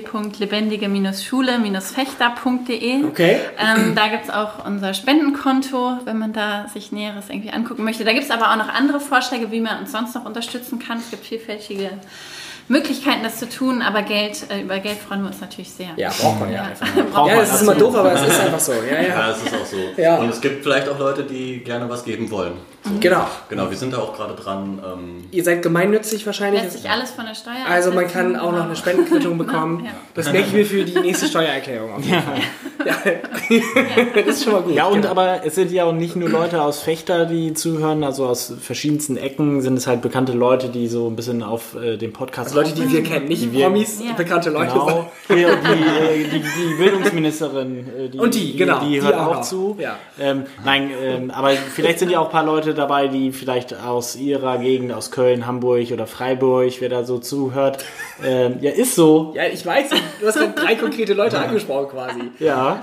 [SPEAKER 4] www.lebendige-schule-fechter.de.
[SPEAKER 2] Okay.
[SPEAKER 4] Da gibt es auch unser Spendenkonto, wenn man da sich Näheres irgendwie angucken möchte. Da gibt es aber auch noch andere Vorschläge, wie man uns sonst noch unterstützen kann. Es gibt vielfältige Möglichkeiten, das zu tun, aber über Geld freuen wir uns natürlich sehr.
[SPEAKER 2] Ja, braucht man ja einfach.
[SPEAKER 4] Das
[SPEAKER 2] ist immer doof, aber es ist einfach so.
[SPEAKER 3] Ja, es ist auch so.
[SPEAKER 2] Ja.
[SPEAKER 3] Und es gibt vielleicht auch Leute, die gerne was geben wollen. So.
[SPEAKER 2] Genau,
[SPEAKER 3] wir sind da auch gerade dran.
[SPEAKER 2] Ihr seid gemeinnützig wahrscheinlich.
[SPEAKER 4] Lässt sich alles von der Steuer
[SPEAKER 2] Also man kann auch noch eine Spendenquittung bekommen. Ja. Das merke ich mir für die nächste Steuererklärung auf jeden Fall. Ja. Das ist schon mal gut.
[SPEAKER 1] Ja, aber es sind ja auch nicht nur Leute aus Fechter, die zuhören, also aus verschiedensten Ecken sind es halt bekannte Leute, die so ein bisschen auf dem Podcast...
[SPEAKER 2] Also Leute, die wir kennen, nicht Promis, bekannte Leute.
[SPEAKER 1] Genau, die Bildungsministerin, die hört auch zu. Ja. Aber vielleicht sind ja auch ein paar Leute dabei, die vielleicht aus ihrer Gegend, aus Köln, Hamburg oder Freiburg, wer da so zuhört. Ist so.
[SPEAKER 2] Ja, ich weiß, du hast gerade 3 konkrete Leute angesprochen quasi.
[SPEAKER 1] Ja.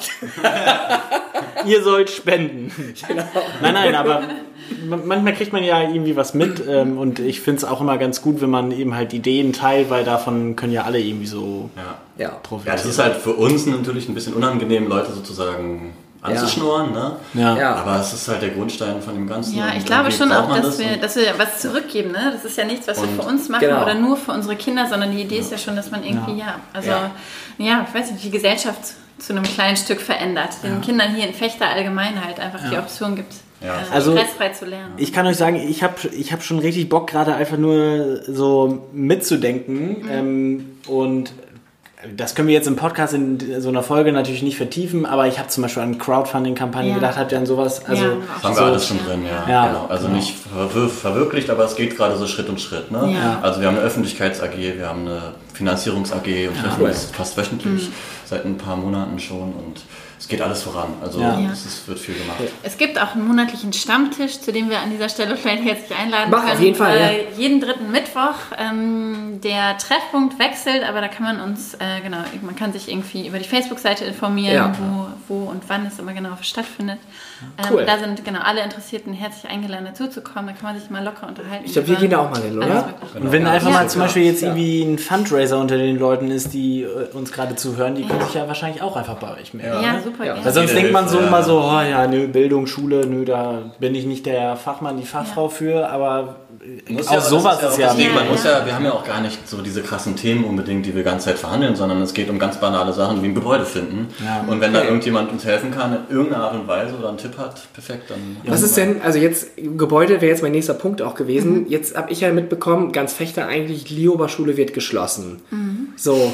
[SPEAKER 1] Ihr sollt spenden. Genau. Nein, aber manchmal kriegt man ja irgendwie was mit und ich finde es auch immer ganz gut, wenn man eben halt Ideen teilt, weil davon können ja alle irgendwie so profitieren.
[SPEAKER 3] Ja, das ist halt für uns natürlich ein bisschen unangenehm, Leute sozusagen anzuschnurren, ne?
[SPEAKER 2] Ja.
[SPEAKER 3] Aber es ist halt der Grundstein von dem Ganzen.
[SPEAKER 4] Ja, ich glaube schon auch, dass wir was zurückgeben, ne? Das ist ja nichts, was wir für uns machen oder nur für unsere Kinder, sondern die Idee ist ja schon, dass man irgendwie, ich weiß nicht, die Gesellschaft zu einem kleinen Stück verändert. Den Kindern hier in Fechter allgemein halt einfach die Option gibt, stressfrei zu lernen.
[SPEAKER 1] Ich kann euch sagen, ich hab schon richtig Bock, gerade einfach nur so mitzudenken und das können wir jetzt im Podcast in so einer Folge natürlich nicht vertiefen, aber ich habe zum Beispiel an Crowdfunding-Kampagnen gedacht, habt ihr an sowas? Also,
[SPEAKER 3] das haben wir alles schon drin, Genau. Also nicht verwirklicht, aber es geht gerade so Schritt und Schritt. Ne? Ja. Also wir haben eine Öffentlichkeits-AG, wir haben eine Finanzierungs-AG und treffen uns fast wöchentlich, seit ein paar Monaten schon und es geht alles voran, also es wird viel gemacht.
[SPEAKER 4] Es gibt auch einen monatlichen Stammtisch, zu dem wir an dieser Stelle vielleicht herzlich einladen können.
[SPEAKER 2] Auf jeden Fall,
[SPEAKER 4] jeden 3. Mittwoch. Der Treffpunkt wechselt, aber da kann man uns, man kann sich irgendwie über die Facebook-Seite informieren, wo und wann es immer genau stattfindet. Cool. Da sind alle Interessierten herzlich eingeladen, dazuzukommen. Da kann man sich mal locker unterhalten.
[SPEAKER 2] Ich glaube, wir gehen da auch mal hin, oder?
[SPEAKER 1] Und wenn einfach mal zum Beispiel jetzt irgendwie ein Fundraiser unter den Leuten ist, die uns gerade zuhören, die können sich ja wahrscheinlich auch einfach bei euch melden.
[SPEAKER 4] Ja, super. Ja.
[SPEAKER 1] Weil sonst denkt man so immer so, Bildung, Schule, da bin ich nicht der Fachmann, die Fachfrau für, aber auch sowas ist ja...
[SPEAKER 3] Wir haben ja auch gar nicht so diese krassen Themen unbedingt, die wir die ganze Zeit verhandeln, sondern es geht um ganz banale Sachen wie ein Gebäude finden. Ja. Und wenn da irgendjemand uns helfen kann, in irgendeiner Art und Weise oder einen Tipp hat, perfekt, dann...
[SPEAKER 2] Was ist denn, also jetzt, Gebäude wäre jetzt mein nächster Punkt auch gewesen. Jetzt habe ich ja mitbekommen, ganz Fechter eigentlich, Lioba-Schule wird geschlossen. So,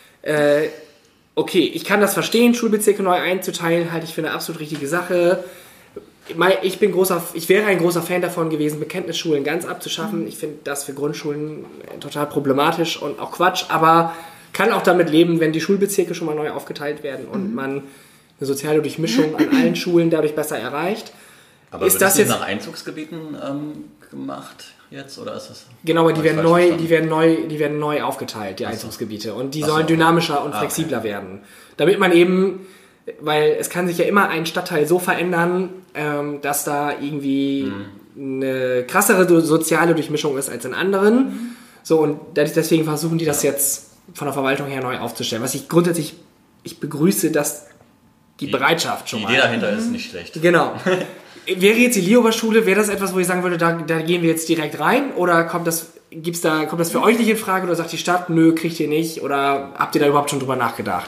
[SPEAKER 2] okay, ich kann das verstehen, Schulbezirke neu einzuteilen, halte ich für eine absolut richtige Sache. Ich wäre ein großer Fan davon gewesen, Bekenntnisschulen ganz abzuschaffen. Ich finde das für Grundschulen total problematisch und auch Quatsch, aber kann auch damit leben, wenn die Schulbezirke schon mal neu aufgeteilt werden und man eine soziale Durchmischung an allen Schulen dadurch besser erreicht.
[SPEAKER 3] Aber ist das jetzt nach Einzugsgebieten gemacht jetzt oder ist das?
[SPEAKER 2] Genau, aber die werden neu aufgeteilt, die Einzugsgebiete, und die sollen dynamischer und flexibler werden, damit man eben, weil es kann sich ja immer ein Stadtteil so verändern, dass da irgendwie eine krassere soziale Durchmischung ist als in anderen. So, und deswegen versuchen die das jetzt von der Verwaltung her neu aufzustellen. Was ich grundsätzlich, ich begrüße, dass die Bereitschaft schon mal.
[SPEAKER 3] Die Idee dahinter ist nicht schlecht.
[SPEAKER 2] Genau. Wäre jetzt die Lioba-Schule, wäre das etwas, wo ich sagen würde, da gehen wir jetzt direkt rein? Oder kommt das für euch nicht in Frage? Oder sagt die Stadt, nö, kriegt ihr nicht? Oder habt ihr da überhaupt schon drüber nachgedacht?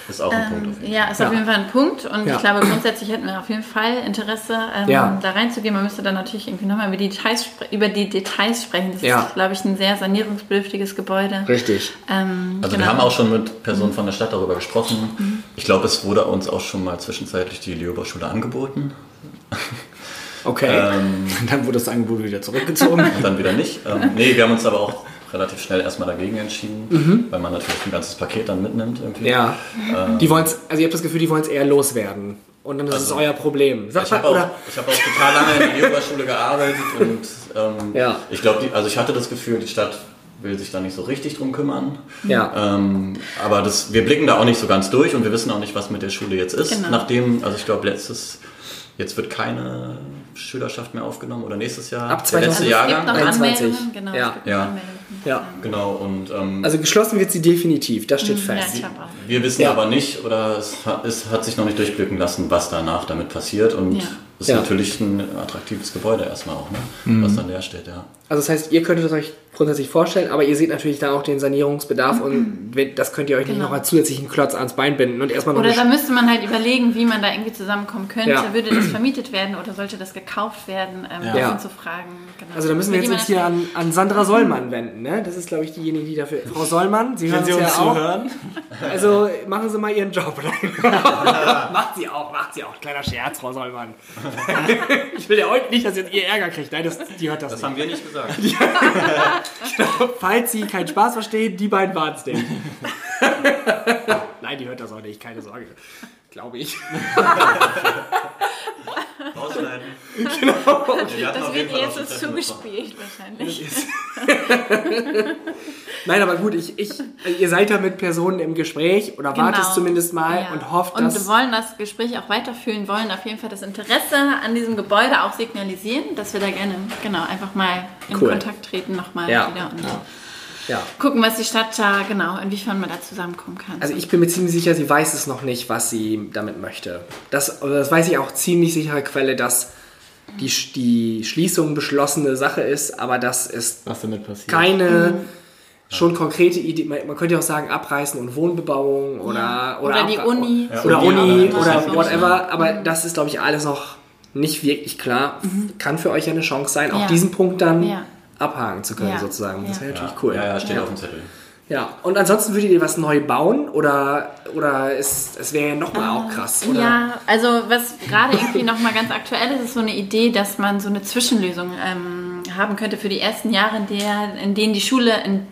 [SPEAKER 3] Ist auch ein Punkt. Auf jeden Fall.
[SPEAKER 4] Ja, ist auf jeden Fall ein Punkt. Und ich glaube, grundsätzlich hätten wir auf jeden Fall Interesse, da reinzugehen. Man müsste dann natürlich irgendwie nochmal über die Details sprechen. Das ist, glaube ich, ein sehr sanierungsbedürftiges Gebäude.
[SPEAKER 2] Richtig.
[SPEAKER 3] Wir haben auch schon mit Personen von der Stadt darüber gesprochen. Ich glaube, es wurde uns auch schon mal zwischenzeitlich die Leopold-Schule angeboten.
[SPEAKER 1] Okay. Dann wurde das Angebot wieder zurückgezogen.
[SPEAKER 3] Und dann wieder nicht. Wir haben uns aber auch relativ schnell erstmal dagegen entschieden, weil man natürlich ein ganzes Paket dann mitnimmt. Irgendwie.
[SPEAKER 2] Ja. Die wollen's, also ihr habt das Gefühl, die wollen es eher loswerden. Und dann ist es euer Problem.
[SPEAKER 3] Ich habe auch total lange in der Leopold-Schule gearbeitet und ich glaube, ich hatte das Gefühl, die Stadt will sich da nicht so richtig drum kümmern.
[SPEAKER 2] Ja.
[SPEAKER 3] Aber wir blicken da auch nicht so ganz durch und wir wissen auch nicht, was mit der Schule jetzt ist.
[SPEAKER 4] Genau.
[SPEAKER 3] Nachdem, ich glaube, jetzt wird keine Schülerschaft mehr aufgenommen oder nächstes Jahr.
[SPEAKER 2] Ab
[SPEAKER 3] der letzte Jahrgang.
[SPEAKER 4] Es gibt noch Anmeldungen. Genau,
[SPEAKER 2] Ja.
[SPEAKER 4] es gibt noch Anmeldungen.
[SPEAKER 2] Ja.
[SPEAKER 3] Genau. Und,
[SPEAKER 2] also geschlossen wird sie definitiv, das steht fest.
[SPEAKER 4] Ja, ich auch.
[SPEAKER 3] Wir wissen aber nicht, oder es hat sich noch nicht durchblicken lassen, was danach damit passiert. Und es ist natürlich ein attraktives Gebäude erstmal auch, ne? Was dann leer steht, ja.
[SPEAKER 2] Also das heißt, ihr könntet es euch grundsätzlich vorstellen, aber ihr seht natürlich da auch den Sanierungsbedarf und das könnt ihr euch nicht noch als zusätzlichen Klotz ans Bein binden und erstmal noch
[SPEAKER 4] Oder da müsste man halt überlegen, wie man da irgendwie zusammenkommen könnte.
[SPEAKER 2] Ja.
[SPEAKER 4] Würde das vermietet werden oder sollte das gekauft werden? Das sind so Fragen. Genau.
[SPEAKER 2] Also da müssen wir jetzt uns hier an Sandra Sollmann wenden, ne? Das ist, glaube ich, diejenige, die dafür... Frau Sollmann, Sie hören uns ja auch.
[SPEAKER 1] Zuhören.
[SPEAKER 2] Also machen Sie mal Ihren Job. Macht sie auch. Kleiner Scherz, Frau Sollmann. Ich will ja heute nicht, dass jetzt ihr Ärger kriegt. Nein, die hört das nicht.
[SPEAKER 3] Das haben wir nicht gesagt.
[SPEAKER 2] Genau. Falls Sie keinen Spaß verstehen, die beiden waren es nicht. Nein, die hört das auch nicht, keine Sorge. Glaube ich.
[SPEAKER 3] Rausschneiden.
[SPEAKER 2] Genau.
[SPEAKER 4] Das wird ihr jetzt so zugespielt wahrscheinlich.
[SPEAKER 2] Nein, aber gut, ihr seid da mit Personen im Gespräch oder wartet zumindest mal und hofft, dass...
[SPEAKER 4] Und wir wollen das Gespräch auch weiterführen, wollen auf jeden Fall das Interesse an diesem Gebäude auch signalisieren, dass wir da gerne einfach mal in Kontakt treten nochmal wieder und gucken, was die Stadt da, inwiefern man da zusammenkommen kann.
[SPEAKER 2] Also ich bin mir ziemlich sicher, sie weiß es noch nicht, was sie damit möchte. Das weiß ich auch ziemlich sichere Quelle, dass die Schließung beschlossene Sache ist, aber das ist
[SPEAKER 1] was damit passiert.
[SPEAKER 2] Keine schon konkrete Idee. Man könnte ja auch sagen, abreißen und Wohnbebauung oder
[SPEAKER 4] die Uni.
[SPEAKER 2] Oder Uni oder whatever. Aber das ist, glaube ich, alles noch nicht wirklich klar. Kann für euch ja eine Chance sein, auch diesen Punkt dann abhaken zu können, sozusagen. Das wäre natürlich cool.
[SPEAKER 3] Ja, steht auf dem Zettel.
[SPEAKER 2] Ja, und ansonsten würdet ihr was neu bauen oder es wäre ja nochmal auch krass, oder?
[SPEAKER 4] Ja, also was gerade irgendwie nochmal ganz aktuell ist so eine Idee, dass man so eine Zwischenlösung haben könnte für die ersten Jahre, in denen die Schule,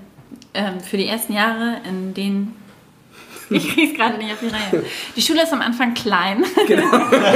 [SPEAKER 4] ich krieg's gerade nicht auf die Reihe. Die Schule ist am Anfang klein. Genau.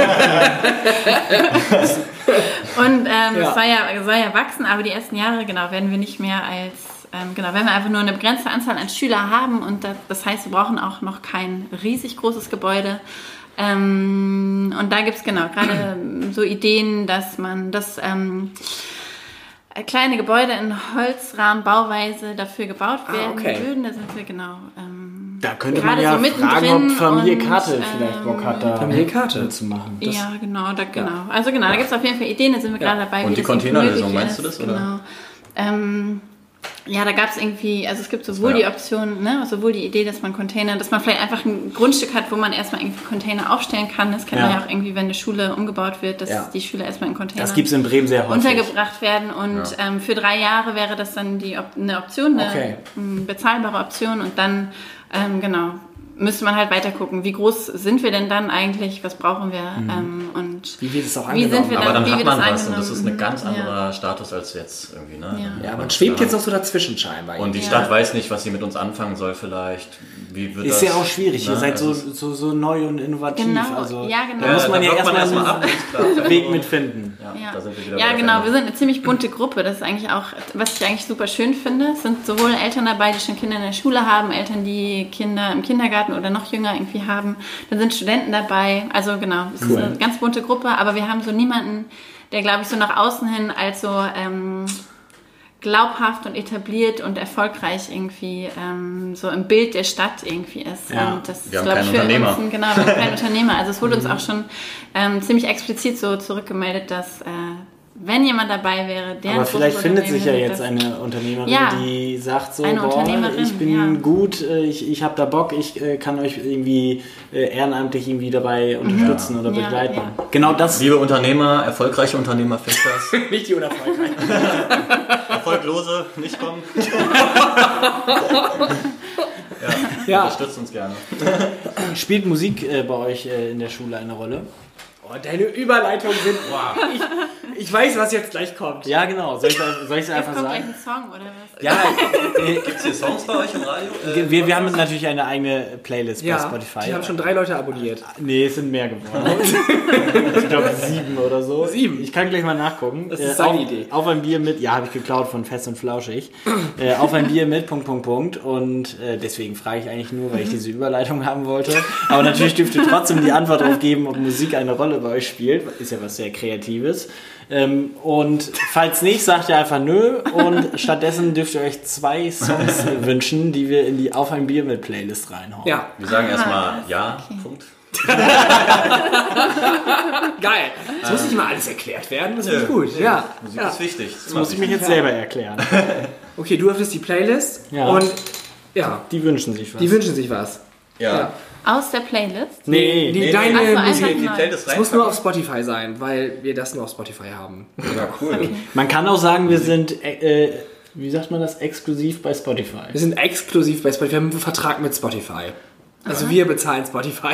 [SPEAKER 4] Und es soll ja wachsen, aber die ersten Jahre, werden wir nicht mehr wenn wir einfach nur eine begrenzte Anzahl an Schüler haben und das heißt, wir brauchen auch noch kein riesig großes Gebäude. Und da gibt es gerade so Ideen, dass man das kleine Gebäude in Holzrahmenbauweise dafür gebaut werden würden. Da sind wir
[SPEAKER 1] da könnte man ja so fragen, ob Familie Karte vielleicht Bock hat, da
[SPEAKER 2] Familie Karte
[SPEAKER 1] zu machen.
[SPEAKER 4] Ja, genau. Also da gibt es auf jeden Fall Ideen, da sind wir gerade dabei.
[SPEAKER 3] Und die Containerlösung, meinst du das?
[SPEAKER 4] Genau. Ja, da gab es irgendwie, also es gibt sowohl die Option, sowohl die Idee, dass man vielleicht einfach ein Grundstück hat, wo man erstmal irgendwie Container aufstellen kann. Das kennt man ja auch irgendwie, wenn eine Schule umgebaut wird, dass die Schüler erstmal in Container
[SPEAKER 1] das gibt's in Bremen sehr häufig.
[SPEAKER 4] Untergebracht werden. Und für 3 Jahre wäre das dann eine Option, eine bezahlbare Option. Und dann, müsste man halt weiter gucken, wie groß sind wir denn dann eigentlich, was brauchen wir und
[SPEAKER 2] wie wird es auch angenommen.
[SPEAKER 3] Aber dann hat man was und das ist ein ganz anderer Status als jetzt irgendwie. Ne?
[SPEAKER 2] Ja, man schwebt jetzt noch so dazwischen scheinbar.
[SPEAKER 3] Und die Stadt weiß nicht, was sie mit uns anfangen soll vielleicht. Wie wird
[SPEAKER 1] ist
[SPEAKER 3] das,
[SPEAKER 1] ja auch schwierig, ihr seid so neu und innovativ.
[SPEAKER 4] Genau.
[SPEAKER 1] Also,
[SPEAKER 4] genau.
[SPEAKER 1] Da muss man ja erstmal einen Weg mitfinden.
[SPEAKER 3] Da sind wir wieder
[SPEAKER 4] wir sind eine ziemlich bunte Gruppe. Das ist eigentlich auch, was ich eigentlich super schön finde. Es sind sowohl Eltern dabei, die schon Kinder in der Schule haben, Eltern, die Kinder im Kindergarten oder noch jünger irgendwie haben. Dann sind Studenten dabei. Also es ist eine ganz bunte Gruppe, aber wir haben so niemanden, der, glaube ich, so nach außen hin als so glaubhaft und etabliert und erfolgreich irgendwie so im Bild der Stadt irgendwie ist.
[SPEAKER 3] Ja.
[SPEAKER 4] Und das
[SPEAKER 3] Wir
[SPEAKER 4] ist,
[SPEAKER 3] haben keinen Unternehmer.
[SPEAKER 4] Wir haben keinen Unternehmer. Also es wurde uns auch schon ziemlich explizit so zurückgemeldet, dass wenn jemand dabei wäre, der
[SPEAKER 1] Aber vielleicht findet sich ja
[SPEAKER 4] Fruchtobst
[SPEAKER 1] jetzt eine Unternehmerin,
[SPEAKER 4] Ja.
[SPEAKER 1] die sagt so,
[SPEAKER 4] Eine
[SPEAKER 1] boah,
[SPEAKER 4] Unternehmerin,
[SPEAKER 1] ich bin
[SPEAKER 4] ja.
[SPEAKER 1] gut, ich habe da Bock, ich kann euch irgendwie ehrenamtlich irgendwie dabei unterstützen oder
[SPEAKER 4] Ja,
[SPEAKER 1] begleiten.
[SPEAKER 4] ja.
[SPEAKER 1] Genau das.
[SPEAKER 3] Liebe Unternehmer, erfolgreiche Unternehmer, Fechters,
[SPEAKER 2] Nicht die unerfolgreichen.
[SPEAKER 3] Erfolglose, nicht kommen.
[SPEAKER 2] Ja.
[SPEAKER 3] Unterstützt uns gerne.
[SPEAKER 1] Spielt Musik bei euch in der Schule eine Rolle?
[SPEAKER 2] Oh, deine Überleitungen sind... Wow. Ich weiß, was jetzt gleich kommt.
[SPEAKER 1] Ja, genau. Soll ich es
[SPEAKER 4] Jetzt
[SPEAKER 1] einfach
[SPEAKER 4] kommt gleich
[SPEAKER 1] sagen?
[SPEAKER 4] ein Song, oder was?
[SPEAKER 1] Ja,
[SPEAKER 3] Gibt es hier Songs bei euch im Radio?
[SPEAKER 1] wir haben natürlich eine eigene Playlist bei Spotify.
[SPEAKER 2] die haben schon 3 Leute abonniert.
[SPEAKER 1] Nee, es sind mehr geworden. Ich glaube 7 oder so.
[SPEAKER 2] 7?
[SPEAKER 1] Ich kann gleich mal nachgucken.
[SPEAKER 2] Das ist seine
[SPEAKER 1] auf,
[SPEAKER 2] Idee.
[SPEAKER 1] Auf ein Bier mit, ja, habe ich geklaut von Fest und Flauschig. Auf ein Bier mit, .. Und deswegen frage ich eigentlich nur, weil ich diese Überleitung haben wollte. Aber natürlich dürft ihr trotzdem die Antwort darauf geben, ob Musik eine Rolle bei euch spielt. Ist ja was sehr Kreatives. Und falls nicht, sagt ihr einfach nö. Und stattdessen dürft ihr euch 2 Songs wünschen, die wir in die Auf ein Bier mit Playlist reinhauen.
[SPEAKER 2] Ja,
[SPEAKER 3] Wir sagen erstmal ja, Punkt.
[SPEAKER 2] geil. Das muss nicht mal alles erklärt werden, das finde ich gut. Ja.
[SPEAKER 3] Musik
[SPEAKER 2] Ja.
[SPEAKER 3] ist wichtig.
[SPEAKER 1] Das muss ich mich jetzt selber erklären.
[SPEAKER 2] Okay, du öffnest die Playlist
[SPEAKER 1] Ja.
[SPEAKER 2] und ja,
[SPEAKER 1] Die wünschen sich was.
[SPEAKER 2] die wünschen sich was.
[SPEAKER 3] Ja.
[SPEAKER 4] Aus der Playlist?
[SPEAKER 1] Nee,
[SPEAKER 2] Die,
[SPEAKER 3] nee,
[SPEAKER 2] deine
[SPEAKER 4] Ach so, einfach
[SPEAKER 2] Musik.
[SPEAKER 3] Die
[SPEAKER 4] neu.
[SPEAKER 3] Playlist
[SPEAKER 2] Das muss nur auf
[SPEAKER 3] reinpacken.
[SPEAKER 2] Spotify sein, weil wir das nur auf Spotify haben.
[SPEAKER 3] Ja, cool.
[SPEAKER 1] man kann auch sagen, wir sind, wie sagt man das, exklusiv bei Spotify.
[SPEAKER 2] Wir sind exklusiv bei Spotify, wir haben einen Vertrag mit Spotify. Also wir bezahlen Spotify.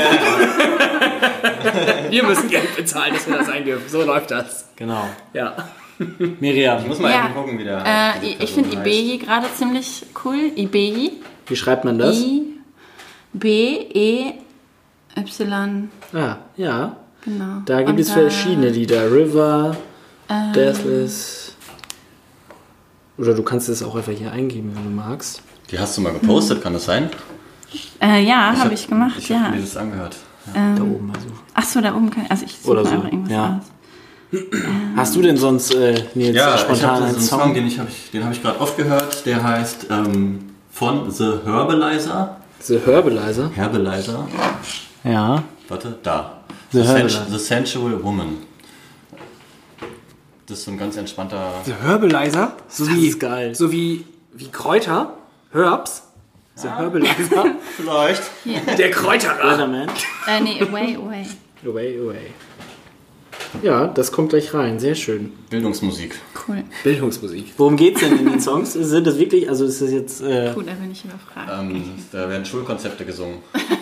[SPEAKER 2] Wir müssen Geld bezahlen, dass wir das sein dürfen. So läuft das.
[SPEAKER 1] Genau.
[SPEAKER 2] Ja.
[SPEAKER 1] Miriam,
[SPEAKER 3] Ich muss mal
[SPEAKER 4] Ja.
[SPEAKER 3] eben gucken, wie der. diese
[SPEAKER 4] Ich
[SPEAKER 3] Person
[SPEAKER 4] finde
[SPEAKER 3] heißt.
[SPEAKER 4] Ibeyi gerade ziemlich cool. Ibeyi.
[SPEAKER 1] wie schreibt man das?
[SPEAKER 4] I-B-E-Y.
[SPEAKER 1] Ah, ja.
[SPEAKER 4] Genau.
[SPEAKER 1] Da gibt
[SPEAKER 4] Und
[SPEAKER 1] es verschiedene Lieder. River, Deathless. Oder du kannst es auch einfach hier eingeben, wenn du magst.
[SPEAKER 3] Die hast du mal gepostet, kann das sein?
[SPEAKER 4] Ja, habe ich gemacht,
[SPEAKER 3] Ich
[SPEAKER 4] ja.
[SPEAKER 3] habe mir das angehört.
[SPEAKER 1] Da oben also.
[SPEAKER 4] Ach so, da oben kann also ich suche
[SPEAKER 1] Oder so,
[SPEAKER 4] einfach irgendwas
[SPEAKER 1] ja.
[SPEAKER 4] aus.
[SPEAKER 1] Hast du denn sonst, Nils,
[SPEAKER 3] Ja, ich
[SPEAKER 1] spontan
[SPEAKER 3] habe
[SPEAKER 1] einen
[SPEAKER 3] einen Song, den habe ich gerade oft gehört. Der heißt von The Herbalizer.
[SPEAKER 1] The Herbalizer.
[SPEAKER 3] Herbalizer.
[SPEAKER 1] Ja.
[SPEAKER 3] Warte, da.
[SPEAKER 1] The Herbalizer.
[SPEAKER 3] The Sensual Woman. Das ist so ein ganz entspannter.
[SPEAKER 2] The Herbalizer, so
[SPEAKER 1] Das
[SPEAKER 2] wie,
[SPEAKER 1] ist geil.
[SPEAKER 2] so wie Kräuter, Herbs. The Herbalizer,
[SPEAKER 3] Vielleicht.
[SPEAKER 2] der Kräuterer.
[SPEAKER 1] Weatherman.
[SPEAKER 4] Nee, Away.
[SPEAKER 1] Away, away. Ja, das kommt gleich rein. Sehr schön.
[SPEAKER 3] Bildungsmusik.
[SPEAKER 4] Cool.
[SPEAKER 2] Bildungsmusik.
[SPEAKER 1] Worum geht's denn in den Songs? Sind das wirklich, also ist das jetzt...
[SPEAKER 4] Cool, da bin ich überfragt.
[SPEAKER 3] Da werden Schulkonzepte gesungen.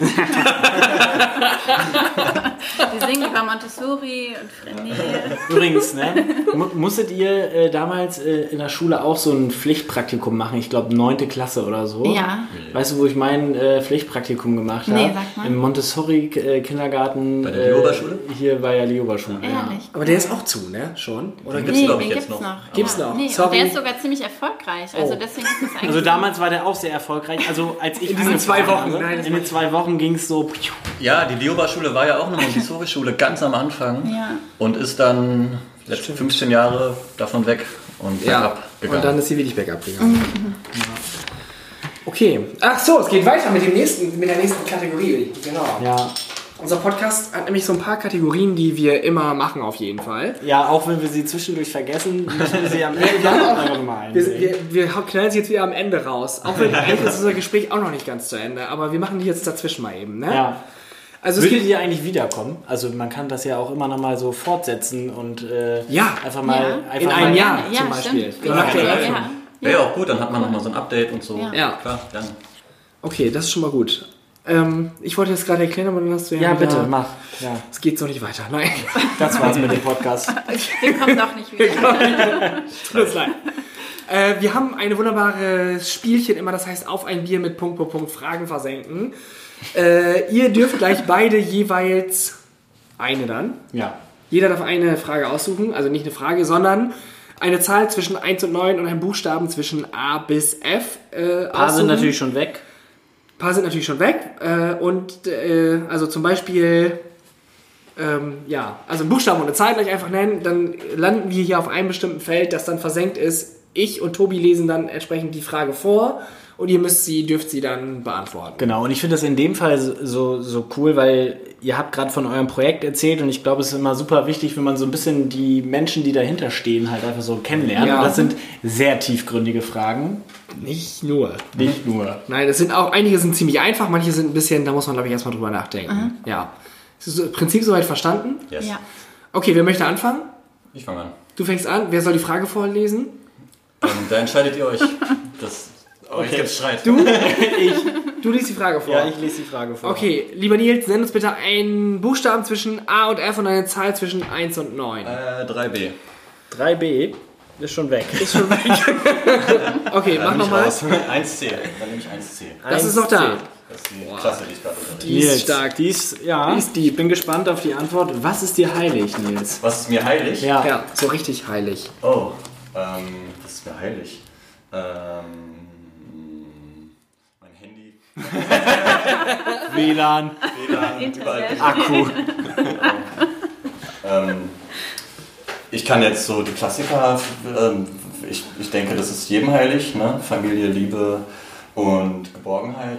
[SPEAKER 4] Die singen über Montessori und Frenet.
[SPEAKER 1] Übrigens, ne, musstet ihr damals in der Schule auch so ein Pflichtpraktikum machen? Ich glaube 9. Klasse oder so.
[SPEAKER 4] Ja.
[SPEAKER 1] Weißt du, wo ich mein Pflichtpraktikum gemacht habe?
[SPEAKER 4] Nee, sag mal.
[SPEAKER 1] Im Montessori-Kindergarten.
[SPEAKER 3] Bei der Lioba-Schule?
[SPEAKER 1] Hier bei der Lioba-Schule. Ja.
[SPEAKER 4] Ehrlich.
[SPEAKER 2] Aber der ist auch zu, ne? Schon? Oder
[SPEAKER 3] gibt's,
[SPEAKER 4] Nee,
[SPEAKER 3] glaub ich,
[SPEAKER 4] den
[SPEAKER 3] jetzt
[SPEAKER 4] gibt's
[SPEAKER 3] noch.
[SPEAKER 4] noch.
[SPEAKER 2] Gibt's noch?
[SPEAKER 4] Nee,
[SPEAKER 2] Sorry.
[SPEAKER 4] und der ist sogar ziemlich erfolgreich. Also
[SPEAKER 2] Oh.
[SPEAKER 4] deswegen ist es eigentlich...
[SPEAKER 1] Also damals war der auch sehr erfolgreich. Also als ich
[SPEAKER 2] In diesen
[SPEAKER 1] angefangen
[SPEAKER 2] 2 Wochen,
[SPEAKER 1] habe,
[SPEAKER 2] nein, das
[SPEAKER 1] in den 2 Wochen ging es so...
[SPEAKER 3] Ja, die Lioba-Schule war ja auch eine Montessori-Schule ganz am Anfang.
[SPEAKER 4] Ja.
[SPEAKER 3] Und ist dann letzte 15 Jahre davon weg und
[SPEAKER 2] Ja.
[SPEAKER 3] bergab gegangen.
[SPEAKER 2] Und dann ist sie wirklich bergab gegangen. Okay. Ach so, es geht weiter mit der nächsten Kategorie. Genau.
[SPEAKER 1] Ja.
[SPEAKER 2] Unser Podcast hat nämlich so ein paar Kategorien, die wir immer machen auf jeden Fall.
[SPEAKER 1] Ja, auch wenn wir sie zwischendurch vergessen, müssen wir sie am Ende dann auch einfach nochmal einbringen.
[SPEAKER 2] Wir knallen sie jetzt wieder am Ende raus. Auch wenn eigentlich ist unser Gespräch auch noch nicht ganz zu Ende. Aber wir machen die jetzt dazwischen mal eben. Ne?
[SPEAKER 1] Ja.
[SPEAKER 2] Also es
[SPEAKER 1] Würdet
[SPEAKER 2] geht,
[SPEAKER 1] ihr eigentlich wiederkommen? Also man kann das ja auch immer noch mal so fortsetzen und
[SPEAKER 2] Ja.
[SPEAKER 1] einfach mal...
[SPEAKER 4] Ja.
[SPEAKER 1] Einfach
[SPEAKER 2] In
[SPEAKER 1] mal
[SPEAKER 2] einem Jahr
[SPEAKER 4] Ja,
[SPEAKER 2] zum Beispiel.
[SPEAKER 4] stimmt.
[SPEAKER 2] Nach der
[SPEAKER 4] Ja,
[SPEAKER 2] Eröffnung.
[SPEAKER 4] ja.
[SPEAKER 3] Wäre ja auch gut, dann hat man nochmal so ein Update und so.
[SPEAKER 4] Ja.
[SPEAKER 2] Ja.
[SPEAKER 3] Klar, dann.
[SPEAKER 2] Okay, das ist schon mal gut. Ich wollte das gerade erklären, aber dann hast du ja...
[SPEAKER 1] Ja,
[SPEAKER 2] wieder-
[SPEAKER 1] bitte, mach. Ja,
[SPEAKER 2] Es geht so nicht weiter. Nein.
[SPEAKER 1] das war's mit dem Podcast.
[SPEAKER 4] Wir kommen doch nicht wieder.
[SPEAKER 2] Tut uns leid. Wir haben ein wunderbares Spielchen immer, das heißt auf ein Bier mit ... Fragen versenken. Ihr dürft gleich beide jeweils eine dann.
[SPEAKER 1] Ja.
[SPEAKER 2] Jeder darf eine Frage aussuchen, also nicht eine Frage, sondern eine Zahl zwischen 1 und 9 und einen Buchstaben zwischen A bis F
[SPEAKER 1] Paar sind natürlich schon weg.
[SPEAKER 2] Ein paar sind natürlich schon weg. Also zum Beispiel, also einen Buchstaben und eine Zahl gleich einfach nennen, dann landen wir hier auf einem bestimmten Feld, das dann versenkt ist ich und Tobi lesen dann entsprechend die Frage vor und ihr dürft sie dann beantworten.
[SPEAKER 1] Genau, und ich finde das in dem Fall so cool, weil ihr habt gerade von eurem Projekt erzählt und ich glaube, es ist immer super wichtig, wenn man so ein bisschen die Menschen, die dahinter stehen, halt einfach so kennenlernt.
[SPEAKER 2] Ja.
[SPEAKER 1] Und das sind sehr tiefgründige Fragen.
[SPEAKER 2] Nicht nur.
[SPEAKER 1] Nicht nur.
[SPEAKER 2] Nein, einige sind ziemlich einfach, manche sind ein bisschen, da muss man, glaube ich, erstmal drüber nachdenken. Ja. Ist das Prinzip soweit verstanden?
[SPEAKER 3] Yes.
[SPEAKER 4] Ja.
[SPEAKER 2] Okay, wer möchte anfangen?
[SPEAKER 3] Ich fange an.
[SPEAKER 2] Du fängst an. Wer soll die Frage vorlesen?
[SPEAKER 3] Da entscheidet ihr euch. Euch gibt's Streit.
[SPEAKER 2] Du liest die Frage vor.
[SPEAKER 1] Ja, ich lese die Frage vor.
[SPEAKER 2] Okay, lieber Nils, nenn uns bitte einen Buchstaben zwischen A und F und eine Zahl zwischen 1 und 9.
[SPEAKER 3] 3b.
[SPEAKER 1] 3b ist schon weg.
[SPEAKER 2] Okay, mach nochmal.
[SPEAKER 3] 1c. Dann nehme ich 1c.
[SPEAKER 2] Das ist noch da.
[SPEAKER 3] Das ist die Klasse, die ich gerade unterrichte.
[SPEAKER 2] Die ist stark.
[SPEAKER 1] Die ist die. Ich bin gespannt auf die Antwort. Was ist dir heilig, Nils?
[SPEAKER 3] Was ist mir heilig?
[SPEAKER 2] Ja, so richtig heilig.
[SPEAKER 3] Oh, das ist mir heilig. Mein Handy.
[SPEAKER 1] WLAN.
[SPEAKER 4] Internet.
[SPEAKER 1] Akku.
[SPEAKER 3] Ich kann jetzt so die Klassiker, ich denke, das ist jedem heilig, ne? Familie, Liebe und Geborgenheit.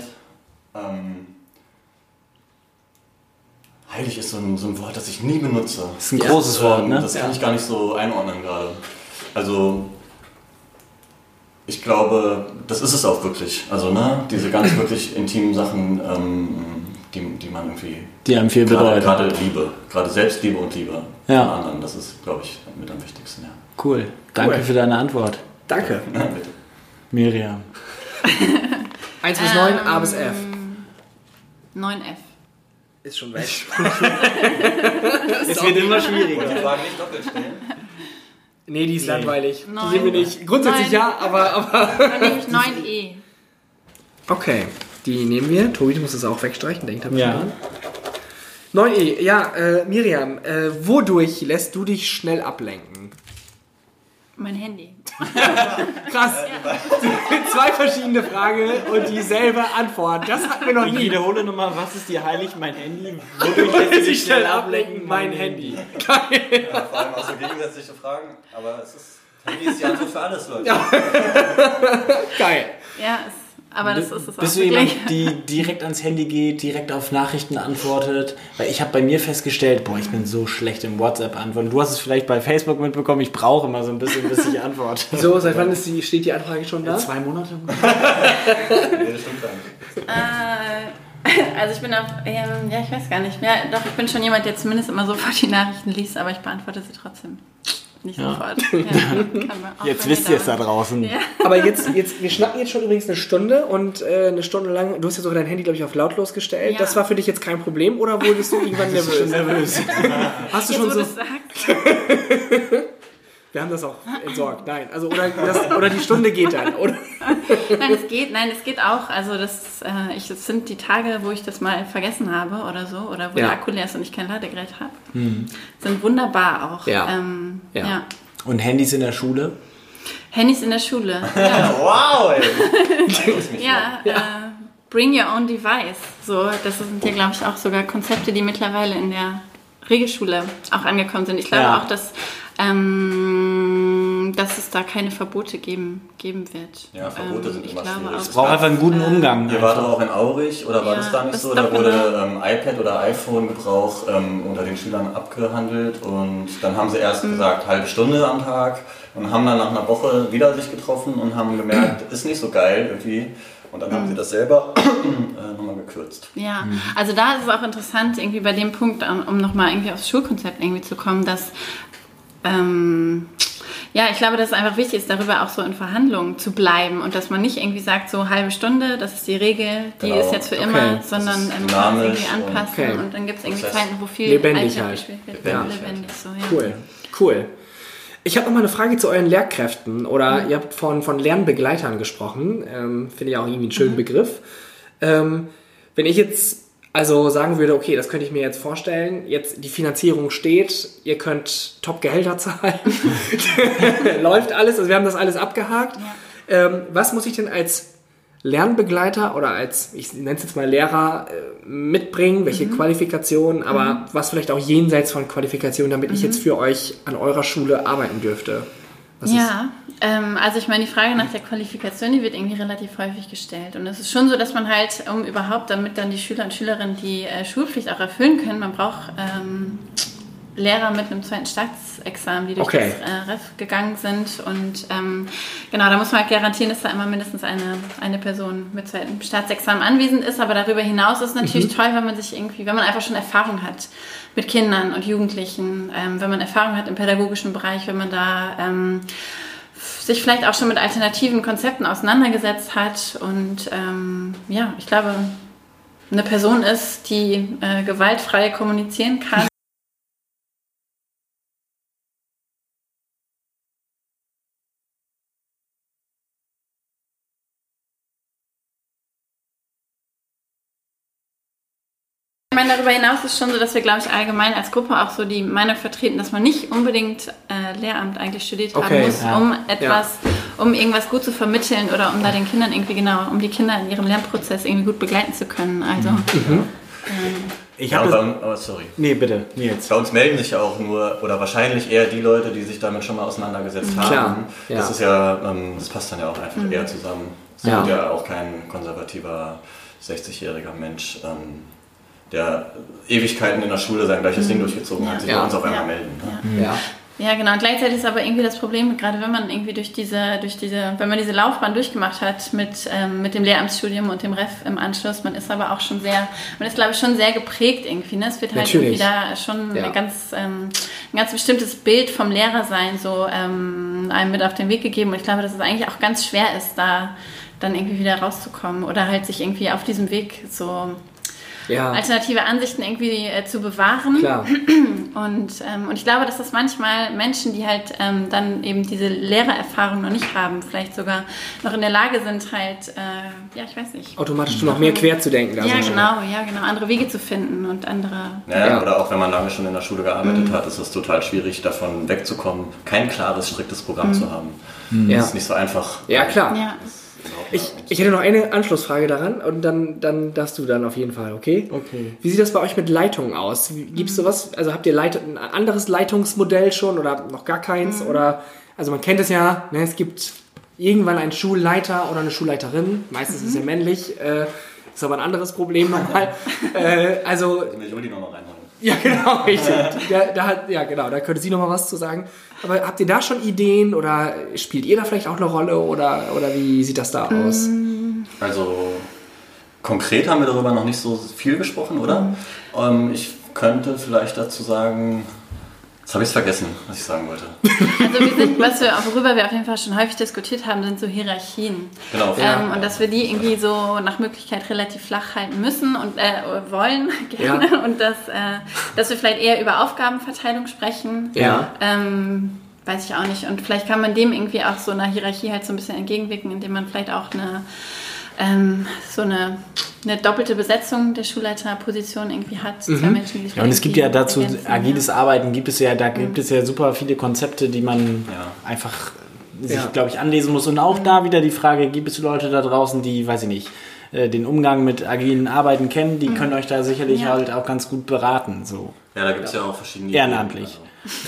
[SPEAKER 3] Heilig ist so ein Wort, das ich nie benutze.
[SPEAKER 1] Das ist ein großes Wort, ne?
[SPEAKER 3] Das kann ich gar nicht so einordnen gerade. Also, ich glaube, das ist es auch wirklich. Also, ne, diese ganz wirklich intimen Sachen, die man irgendwie...
[SPEAKER 1] Die einem viel bedeuten.
[SPEAKER 3] Gerade Liebe, gerade Selbstliebe und Liebe
[SPEAKER 1] Ja.
[SPEAKER 3] von anderen, das ist, glaube ich, mit am wichtigsten, ja.
[SPEAKER 1] Cool. Danke für deine Antwort,
[SPEAKER 2] Danke.
[SPEAKER 3] Ja, bitte.
[SPEAKER 1] Miriam.
[SPEAKER 2] 1 bis 9, A bis F.
[SPEAKER 4] 9F.
[SPEAKER 2] Ist schon weg.
[SPEAKER 1] Es wird immer
[SPEAKER 3] Und
[SPEAKER 1] schwieriger.
[SPEAKER 3] die Fragen nicht doppelt stellen.
[SPEAKER 2] Nee, die ist langweilig. Die
[SPEAKER 4] Neun.
[SPEAKER 2] sehen wir nicht. Grundsätzlich
[SPEAKER 4] Nein.
[SPEAKER 2] ja, aber...
[SPEAKER 4] Dann nehme ich 9E.
[SPEAKER 2] Okay, die nehmen wir. Tobi, du musst es auch wegstreichen, denkt er.
[SPEAKER 1] Ja.
[SPEAKER 2] 9e, ja, Miriam, wodurch lässt du dich schnell ablenken?
[SPEAKER 4] Mein Handy.
[SPEAKER 2] Krass. 2 verschiedene Fragen und dieselbe Antwort. Das hatten wir noch
[SPEAKER 1] Ich
[SPEAKER 2] nie.
[SPEAKER 1] wiederhole nochmal, was ist dir heilig? Mein Handy. Wodurch lässt du dich schnell ablenken?
[SPEAKER 2] Mein Handy.
[SPEAKER 3] Ja, vor allem auch so gegensätzliche Fragen, aber Handy ist die Antwort für alles, Leute.
[SPEAKER 2] Geil.
[SPEAKER 4] Ja, aber das ist es auch
[SPEAKER 1] Bist du
[SPEAKER 4] wirklich.
[SPEAKER 1] jemand, die direkt ans Handy geht, direkt auf Nachrichten antwortet? Weil ich habe bei mir festgestellt, ich bin so schlecht im WhatsApp-Antworten. Du hast es vielleicht bei Facebook mitbekommen, ich brauche immer so ein bisschen, bis ich antworte.
[SPEAKER 2] So, seit wann steht die Anfrage schon da?
[SPEAKER 1] 2 Monate?
[SPEAKER 3] Nee, das stimmt gar nicht.
[SPEAKER 4] Also ich bin auf, ja, ich weiß gar nicht. Ja, doch, ich bin schon jemand, der zumindest immer sofort die Nachrichten liest, aber ich beantworte sie trotzdem. Nicht sofort. Ja, kann man auch
[SPEAKER 1] Jetzt
[SPEAKER 4] bei
[SPEAKER 1] wisst
[SPEAKER 4] mir
[SPEAKER 1] ihr es da
[SPEAKER 4] dauern.
[SPEAKER 1] draußen.
[SPEAKER 4] Ja.
[SPEAKER 2] Aber wir schnacken jetzt schon übrigens eine Stunde und eine Stunde lang, du hast ja sogar dein Handy, glaube ich, auf lautlos gestellt.
[SPEAKER 4] Ja.
[SPEAKER 2] Das war für dich jetzt kein Problem oder wurdest du irgendwann nervös? Hast du
[SPEAKER 4] Jetzt,
[SPEAKER 2] schon
[SPEAKER 4] wo
[SPEAKER 2] so...
[SPEAKER 4] du es sagst.
[SPEAKER 2] Wir haben das auch entsorgt. Nein, also oder die Stunde geht dann, oder?
[SPEAKER 4] Nein, es geht auch. Also das sind die Tage, wo ich das mal vergessen habe oder so, oder wo
[SPEAKER 2] Ja.
[SPEAKER 4] der Akku leer ist und ich kein Ladegerät habe. Sind wunderbar auch.
[SPEAKER 2] Ja. Ja.
[SPEAKER 4] Ja.
[SPEAKER 1] Und Handys in der Schule?
[SPEAKER 4] Handys in der Schule. Ja,
[SPEAKER 3] Wow, ey!
[SPEAKER 4] ja, bring your own device. So, das sind ja, glaube ich, auch sogar Konzepte, die mittlerweile in der Regelschule auch angekommen sind. Ich glaube
[SPEAKER 1] Ja.
[SPEAKER 4] auch, dass es da keine Verbote geben wird.
[SPEAKER 3] Ja, Verbote sind immer schwierig.
[SPEAKER 1] Es braucht einfach einen guten Umgang.
[SPEAKER 3] Ihr wart doch auch in Aurich, oder war
[SPEAKER 4] Ja,
[SPEAKER 3] das da nicht
[SPEAKER 4] das
[SPEAKER 3] so?
[SPEAKER 4] ist
[SPEAKER 3] Da
[SPEAKER 4] doch
[SPEAKER 3] wurde
[SPEAKER 4] genau.
[SPEAKER 3] iPad oder iPhone-Gebrauch unter den Schülern abgehandelt und dann haben sie erst gesagt, halbe Stunde am Tag und haben dann nach einer Woche wieder sich getroffen und haben gemerkt, ist nicht so geil irgendwie. Und dann haben sie das selber nochmal gekürzt.
[SPEAKER 4] Ja, also da ist es auch interessant, irgendwie bei dem Punkt, um nochmal irgendwie aufs Schulkonzept irgendwie zu kommen, dass ich glaube, dass es einfach wichtig ist, darüber auch so in Verhandlungen zu bleiben und dass man nicht irgendwie sagt, so halbe Stunde, das ist die Regel, die
[SPEAKER 3] Genau.
[SPEAKER 4] ist jetzt für
[SPEAKER 2] Okay.
[SPEAKER 4] immer,
[SPEAKER 3] Das
[SPEAKER 4] sondern
[SPEAKER 3] ist
[SPEAKER 4] man kann es irgendwie
[SPEAKER 3] dynamisch und-
[SPEAKER 4] anpassen
[SPEAKER 2] Okay.
[SPEAKER 4] und dann gibt es irgendwie
[SPEAKER 3] Prozess.
[SPEAKER 4] Zeiten, wo viel
[SPEAKER 2] Lebendig
[SPEAKER 4] Alltag
[SPEAKER 2] halt.
[SPEAKER 4] gespielt wird.
[SPEAKER 3] Lebendig
[SPEAKER 4] Lebendig so, ja.
[SPEAKER 2] Cool. Ich habe noch mal eine Frage zu euren Lehrkräften. Oder ihr habt von Lernbegleitern gesprochen. Finde ich auch irgendwie einen schönen Begriff. Wenn ich jetzt also sagen würde, okay, das könnte ich mir jetzt vorstellen, jetzt die Finanzierung steht, ihr könnt Top-Gehälter zahlen, läuft alles, also wir haben das alles abgehakt.
[SPEAKER 4] Ja.
[SPEAKER 2] Was muss ich denn als Lernbegleiter oder als, ich nenne es jetzt mal Lehrer, mitbringen, welche Qualifikationen, aber was vielleicht auch jenseits von Qualifikationen, damit ich jetzt für euch an eurer Schule arbeiten dürfte?
[SPEAKER 4] Also ich meine, die Frage nach der Qualifikation, die wird irgendwie relativ häufig gestellt. Und es ist schon so, dass man halt, damit dann die Schüler und Schülerinnen die Schulpflicht auch erfüllen können, man braucht Lehrer mit einem zweiten Staatsexamen, die durch das Ref gegangen sind. Und da muss man halt garantieren, dass da immer mindestens eine Person mit zweitem Staatsexamen anwesend ist. Aber darüber hinaus ist es natürlich toll, wenn man einfach schon Erfahrung hat mit Kindern und Jugendlichen, wenn man Erfahrung hat im pädagogischen Bereich, wenn man da sich vielleicht auch schon mit alternativen Konzepten auseinandergesetzt hat. Und ich glaube, eine Person ist, die gewaltfrei kommunizieren kann. Ich meine, darüber hinaus ist es schon so, dass wir, glaube ich, allgemein als Gruppe auch so die Meinung vertreten, dass man nicht unbedingt Lehramt eigentlich studiert haben muss, um irgendwas gut zu vermitteln oder um da den Kindern um die Kinder in ihrem Lernprozess irgendwie gut begleiten zu können. Also,
[SPEAKER 3] sorry.
[SPEAKER 1] Nee, bitte, Nils.
[SPEAKER 3] Bei uns melden sich ja auch nur, oder wahrscheinlich eher die Leute, die sich damit schon mal auseinandergesetzt haben.
[SPEAKER 2] Klar, ja.
[SPEAKER 3] Das ist das passt dann ja auch einfach eher zusammen. Es wird ja auch kein konservativer 60-jähriger Mensch, der Ewigkeiten in der Schule sein gleiches Ding durchgezogen hat, sich bei uns auf einmal melden. Ne?
[SPEAKER 4] Ja, genau. Und gleichzeitig ist aber irgendwie das Problem, gerade wenn man irgendwie wenn man diese Laufbahn durchgemacht hat mit dem Lehramtsstudium und dem Ref im Anschluss, man ist aber auch schon glaube ich, schon sehr geprägt irgendwie. Ne? Es wird halt irgendwie da schon ein ganz bestimmtes Bild vom Lehrer sein, einem mit auf den Weg gegeben. Und ich glaube, dass es eigentlich auch ganz schwer ist, da dann irgendwie wieder rauszukommen oder halt sich irgendwie auf diesem Weg so alternative Ansichten irgendwie zu bewahren.
[SPEAKER 2] Klar.
[SPEAKER 4] Und ich glaube, dass das manchmal Menschen, die halt dann eben diese Lehrererfahrung noch nicht haben, vielleicht sogar noch in der Lage sind, halt, ich weiß nicht.
[SPEAKER 2] Automatisch noch mehr quer zu denken.
[SPEAKER 4] Genau, andere Wege zu finden und andere...
[SPEAKER 3] Oder auch wenn man lange schon in der Schule gearbeitet hat, ist es total schwierig, davon wegzukommen, kein klares, striktes Programm zu haben. Das ist nicht so einfach.
[SPEAKER 2] Ja, klar. Ja. Ich hätte noch eine Anschlussfrage daran und dann darfst du dann auf jeden Fall, okay? Wie sieht das bei euch mit Leitungen aus? Gibt es sowas, also habt ihr ein anderes Leitungsmodell schon oder noch gar keins? Oder, also man kennt es ja, ne, es gibt irgendwann einen Schulleiter oder eine Schulleiterin, meistens ist es ja männlich, ist aber ein anderes Problem nochmal. Also...
[SPEAKER 3] Ich will die nochmal reinholen.
[SPEAKER 2] Ja, genau, richtig. Da könnte sie noch mal was zu sagen. Aber habt ihr da schon Ideen oder spielt ihr da vielleicht auch eine Rolle oder wie sieht das da aus?
[SPEAKER 3] Also konkret haben wir darüber noch nicht so viel gesprochen, oder? Ich könnte vielleicht dazu sagen, jetzt habe ich es vergessen, was ich sagen wollte.
[SPEAKER 4] Also worüber wir auf jeden Fall schon häufig diskutiert haben, sind so Hierarchien.
[SPEAKER 3] Genau.
[SPEAKER 4] Und dass wir die irgendwie so nach Möglichkeit relativ flach halten müssen und wollen gerne. Ja. Und dass wir vielleicht eher über Aufgabenverteilung sprechen.
[SPEAKER 2] Ja.
[SPEAKER 4] Weiß ich auch nicht. Und vielleicht kann man dem irgendwie auch so einer Hierarchie halt so ein bisschen entgegenwirken, indem man vielleicht auch eine doppelte Besetzung der Schulleiterposition irgendwie hat. Zwei Menschen, die
[SPEAKER 1] und es gibt ja dazu agiles Arbeiten, gibt es ja super viele Konzepte, die man einfach sich, glaube ich, anlesen muss. Und auch da wieder die Frage, gibt es Leute da draußen, die, weiß ich nicht, den Umgang mit agilen Arbeiten kennen, die können euch da sicherlich halt auch ganz gut beraten. So.
[SPEAKER 3] Ja, da gibt es ja auch verschiedene
[SPEAKER 1] ehrenamtlich.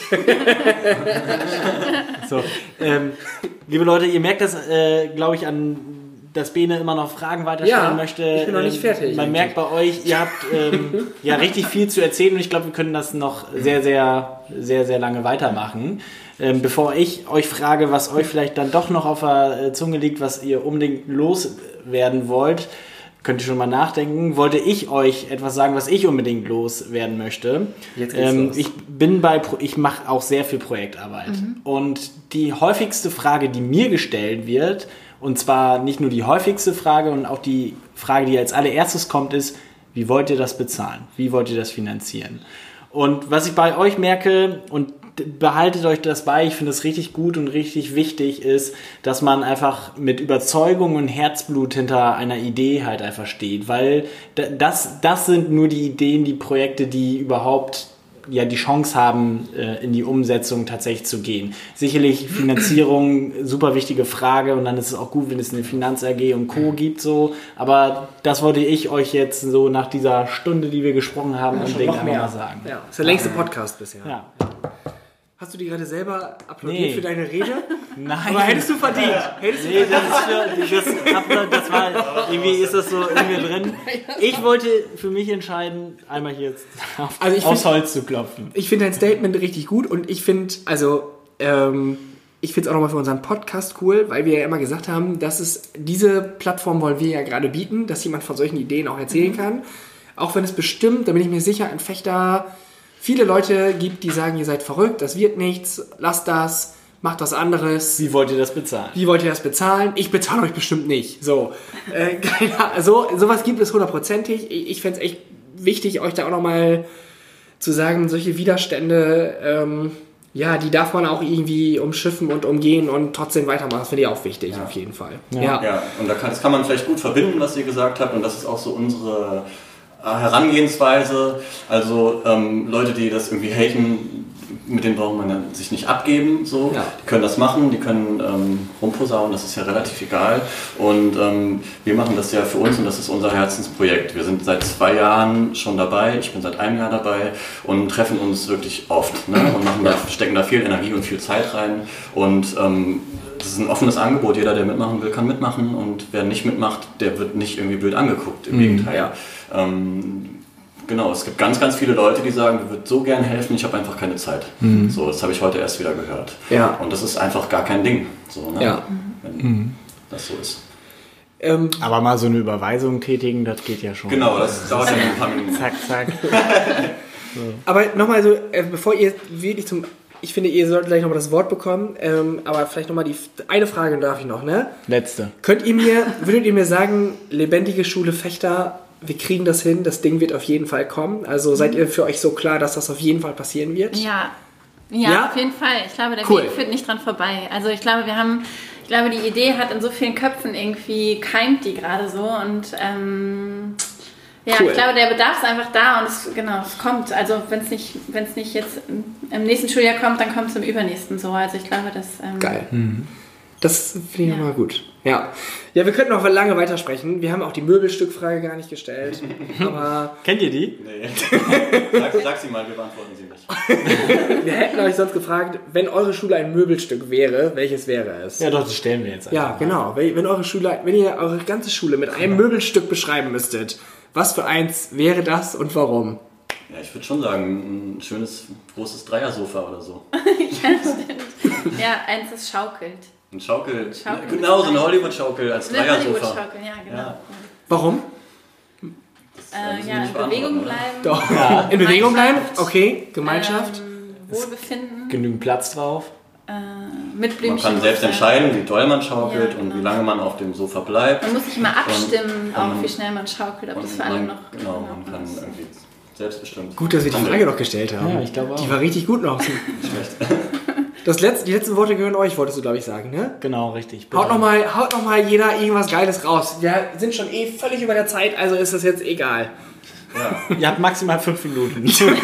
[SPEAKER 1] So, liebe Leute, ihr merkt das, glaube ich, dass Bene immer noch Fragen weiterstellen möchte.
[SPEAKER 2] Ich bin noch nicht fertig.
[SPEAKER 1] Man merkt bei euch, ihr habt richtig viel zu erzählen und ich glaube, wir können das noch sehr, sehr, sehr, sehr lange weitermachen. Bevor ich euch frage, was euch vielleicht dann doch noch auf der Zunge liegt, was ihr unbedingt loswerden wollt, könnt ihr schon mal nachdenken. Wollte ich euch etwas sagen, was ich unbedingt loswerden möchte?
[SPEAKER 2] Jetzt geht's los.
[SPEAKER 1] Ich mache auch sehr viel Projektarbeit. Und die häufigste Frage, die mir gestellt wird, und zwar nicht nur die häufigste Frage und auch die Frage, die als allererstes kommt, ist, wie wollt ihr das bezahlen? Wie wollt ihr das finanzieren? Und was ich bei euch merke, und behaltet euch das bei, ich finde es richtig gut und richtig wichtig ist, dass man einfach mit Überzeugung und Herzblut hinter einer Idee halt einfach steht, weil das sind nur die Ideen, die Projekte, die überhaupt die Chance haben, in die Umsetzung tatsächlich zu gehen. Sicherlich Finanzierung, super wichtige Frage und dann ist es auch gut, wenn es eine Finanz-AG und Co. gibt, so. Aber das wollte ich euch jetzt so nach dieser Stunde, die wir gesprochen haben, unbedingt einmal mal sagen.
[SPEAKER 2] Ja, das ist der längste Podcast bisher.
[SPEAKER 1] Ja.
[SPEAKER 2] Hast du die gerade selber applaudiert für deine Rede?
[SPEAKER 1] Nein.
[SPEAKER 2] Aber hättest du verdient.
[SPEAKER 1] Nee, das war, irgendwie ist das so in mir drin. Ich wollte für mich entscheiden, einmal hier jetzt aufs Holz zu klopfen.
[SPEAKER 2] Ich finde dein Statement richtig gut und ich finde, ich finde es auch nochmal für unseren Podcast cool, weil wir ja immer gesagt haben, dass diese Plattform wollen wir ja gerade bieten, dass jemand von solchen Ideen auch erzählen kann. Auch wenn es bestimmt, da bin ich mir sicher, ein Fechter viele Leute gibt, die sagen, ihr seid verrückt, das wird nichts, lasst das, macht was anderes.
[SPEAKER 1] Wie wollt ihr das bezahlen?
[SPEAKER 2] Ich bezahle euch bestimmt nicht. So, sowas gibt es 100%. Ich fände es echt wichtig, euch da auch nochmal zu sagen, solche Widerstände, die darf man auch irgendwie umschiffen und umgehen und trotzdem weitermachen. Das finde ich auch wichtig, auf jeden Fall.
[SPEAKER 3] Ja, und das kann man vielleicht gut verbinden, was ihr gesagt habt, und das ist auch so unsere Herangehensweise. Also Leute, die das irgendwie haten, mit denen braucht man sich nicht abgeben. So. Ja. Die können das machen, die können rumposaunen, das ist ja relativ egal. Und wir machen das ja für uns und das ist unser Herzensprojekt. Wir sind seit 2 Jahren schon dabei, ich bin seit 1 Jahr dabei und treffen uns wirklich oft. Ne? Und stecken da viel Energie und viel Zeit rein. Und das ist ein offenes Angebot. Jeder, der mitmachen will, kann mitmachen. Und wer nicht mitmacht, der wird nicht irgendwie blöd angeguckt. Im Gegenteil. Ja. Genau, es gibt ganz, ganz viele Leute, die sagen, wir würden so gern helfen, ich habe einfach keine Zeit. So, das habe ich heute erst wieder gehört. Ja. Und das ist einfach gar kein Ding. So, ne? Ja. Wenn das so ist.
[SPEAKER 1] Aber mal so eine Überweisung tätigen, das geht ja schon.
[SPEAKER 3] Genau, das dauert ja ein paar Minuten.
[SPEAKER 1] Zack, zack.
[SPEAKER 2] So. Aber nochmal so, bevor ihr wirklich ich finde, ihr solltet gleich nochmal das Wort bekommen, aber vielleicht nochmal eine Frage darf ich noch, ne?
[SPEAKER 1] Letzte.
[SPEAKER 2] Würdet ihr mir sagen, lebendige Schule Fechter, wir kriegen das hin, das Ding wird auf jeden Fall kommen? Also seid ihr für euch so klar, dass das auf jeden Fall passieren wird?
[SPEAKER 4] Ja, auf jeden Fall. Ich glaube, der Weg führt nicht dran vorbei. Also ich glaube, die Idee hat in so vielen Köpfen irgendwie, keimt die gerade so und ich glaube, der Bedarf ist einfach da und es kommt. Also wenn es nicht jetzt im nächsten Schuljahr kommt, dann kommt es im übernächsten so. Also ich glaube, das...
[SPEAKER 2] Geil. Das finde ich nochmal gut. Ja, wir könnten noch lange weitersprechen. Wir haben auch die Möbelstückfrage gar nicht gestellt. Aber
[SPEAKER 1] kennt ihr die?
[SPEAKER 3] Nee. Sag sie mal, wir beantworten sie nicht.
[SPEAKER 2] Wir hätten euch sonst gefragt, wenn eure Schule ein Möbelstück wäre, welches wäre es?
[SPEAKER 1] Ja doch, das stellen wir jetzt einfach.
[SPEAKER 2] Ja, genau. Wenn ihr eure ganze Schule mit einem Möbelstück beschreiben müsstet, was für eins wäre das und warum?
[SPEAKER 3] Ja, ich würde schon sagen, ein schönes, großes Dreiersofa oder so.
[SPEAKER 4] Ja, stimmt. Ja, eins, das schaukelt.
[SPEAKER 3] Ein Schaukel. Genau, so eine Hollywood-Schaukel als Dreiersofa.
[SPEAKER 4] Hollywood-Schaukel, ja, genau. Ja.
[SPEAKER 2] Warum?
[SPEAKER 4] In Bewegung bleiben.
[SPEAKER 2] Doch. Ja. In Bewegung bleiben? Okay, Gemeinschaft.
[SPEAKER 4] Wohlbefinden.
[SPEAKER 1] Genügend Platz drauf.
[SPEAKER 4] Mit Blümchen.
[SPEAKER 3] Man kann selbst entscheiden, wie doll man schaukelt und wie lange man auf dem Sofa bleibt.
[SPEAKER 4] Man muss sich immer abstimmen, wie schnell man schaukelt, ob das für alle noch...
[SPEAKER 3] Genau, man kann irgendwie selbstbestimmt...
[SPEAKER 2] Gut, dass wir die Frage noch gestellt haben.
[SPEAKER 1] Ja, ich glaube auch.
[SPEAKER 2] Die war richtig gut noch. Die letzten Worte gehören euch, wolltest du, glaube ich, sagen, ne?
[SPEAKER 1] Genau, richtig.
[SPEAKER 2] Haut noch mal jeder irgendwas Geiles raus. Wir sind schon völlig über der Zeit, also ist das jetzt egal.
[SPEAKER 3] Ja.
[SPEAKER 1] Ihr habt maximal 5 Minuten.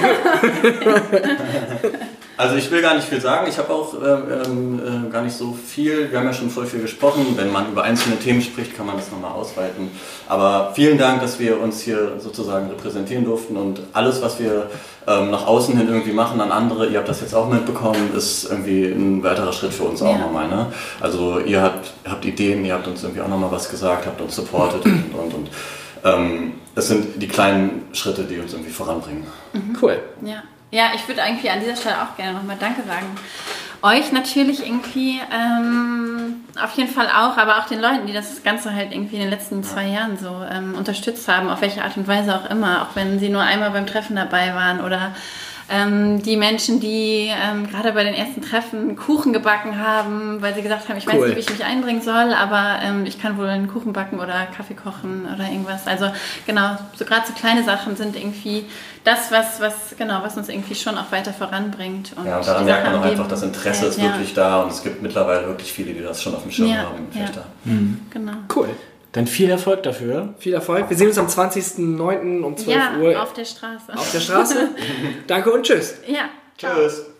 [SPEAKER 3] Also ich will gar nicht viel sagen, ich habe auch gar nicht so viel, wir haben ja schon voll viel gesprochen, wenn man über einzelne Themen spricht, kann man das nochmal ausweiten. Aber vielen Dank, dass wir uns hier sozusagen repräsentieren durften und alles, was wir nach außen hin irgendwie machen an andere, ihr habt das jetzt auch mitbekommen, ist irgendwie ein weiterer Schritt für uns auch nochmal. Ne? Also ihr habt Ideen, ihr habt uns irgendwie auch nochmal was gesagt, habt uns supportet und das sind die kleinen Schritte, die uns irgendwie voranbringen.
[SPEAKER 2] Cool.
[SPEAKER 4] Ja, ich würde irgendwie an dieser Stelle auch gerne nochmal Danke sagen. Euch natürlich irgendwie, auf jeden Fall auch, aber auch den Leuten, die das Ganze halt irgendwie in den letzten 2 Jahren so unterstützt haben, auf welche Art und Weise auch immer, auch wenn sie nur einmal beim Treffen dabei waren oder die Menschen, die gerade bei den ersten Treffen Kuchen gebacken haben, weil sie gesagt haben, ich weiß nicht, wie ich mich einbringen soll, aber ich kann wohl einen Kuchen backen oder Kaffee kochen oder irgendwas. Also genau, so gerade so kleine Sachen sind irgendwie das, was uns irgendwie schon auch weiter voranbringt. Und
[SPEAKER 3] ja, und daran merkt man auch einfach, das Interesse ist wirklich da und es gibt mittlerweile wirklich viele, die das schon auf dem Schirm haben.
[SPEAKER 4] Genau.
[SPEAKER 2] Cool.
[SPEAKER 1] Dann viel Erfolg dafür.
[SPEAKER 2] Viel Erfolg. Wir sehen uns am 20.09. um 12 Uhr.
[SPEAKER 4] Auf der Straße.
[SPEAKER 2] Auf der Straße. Danke und tschüss.
[SPEAKER 4] Ja.
[SPEAKER 3] Tschüss.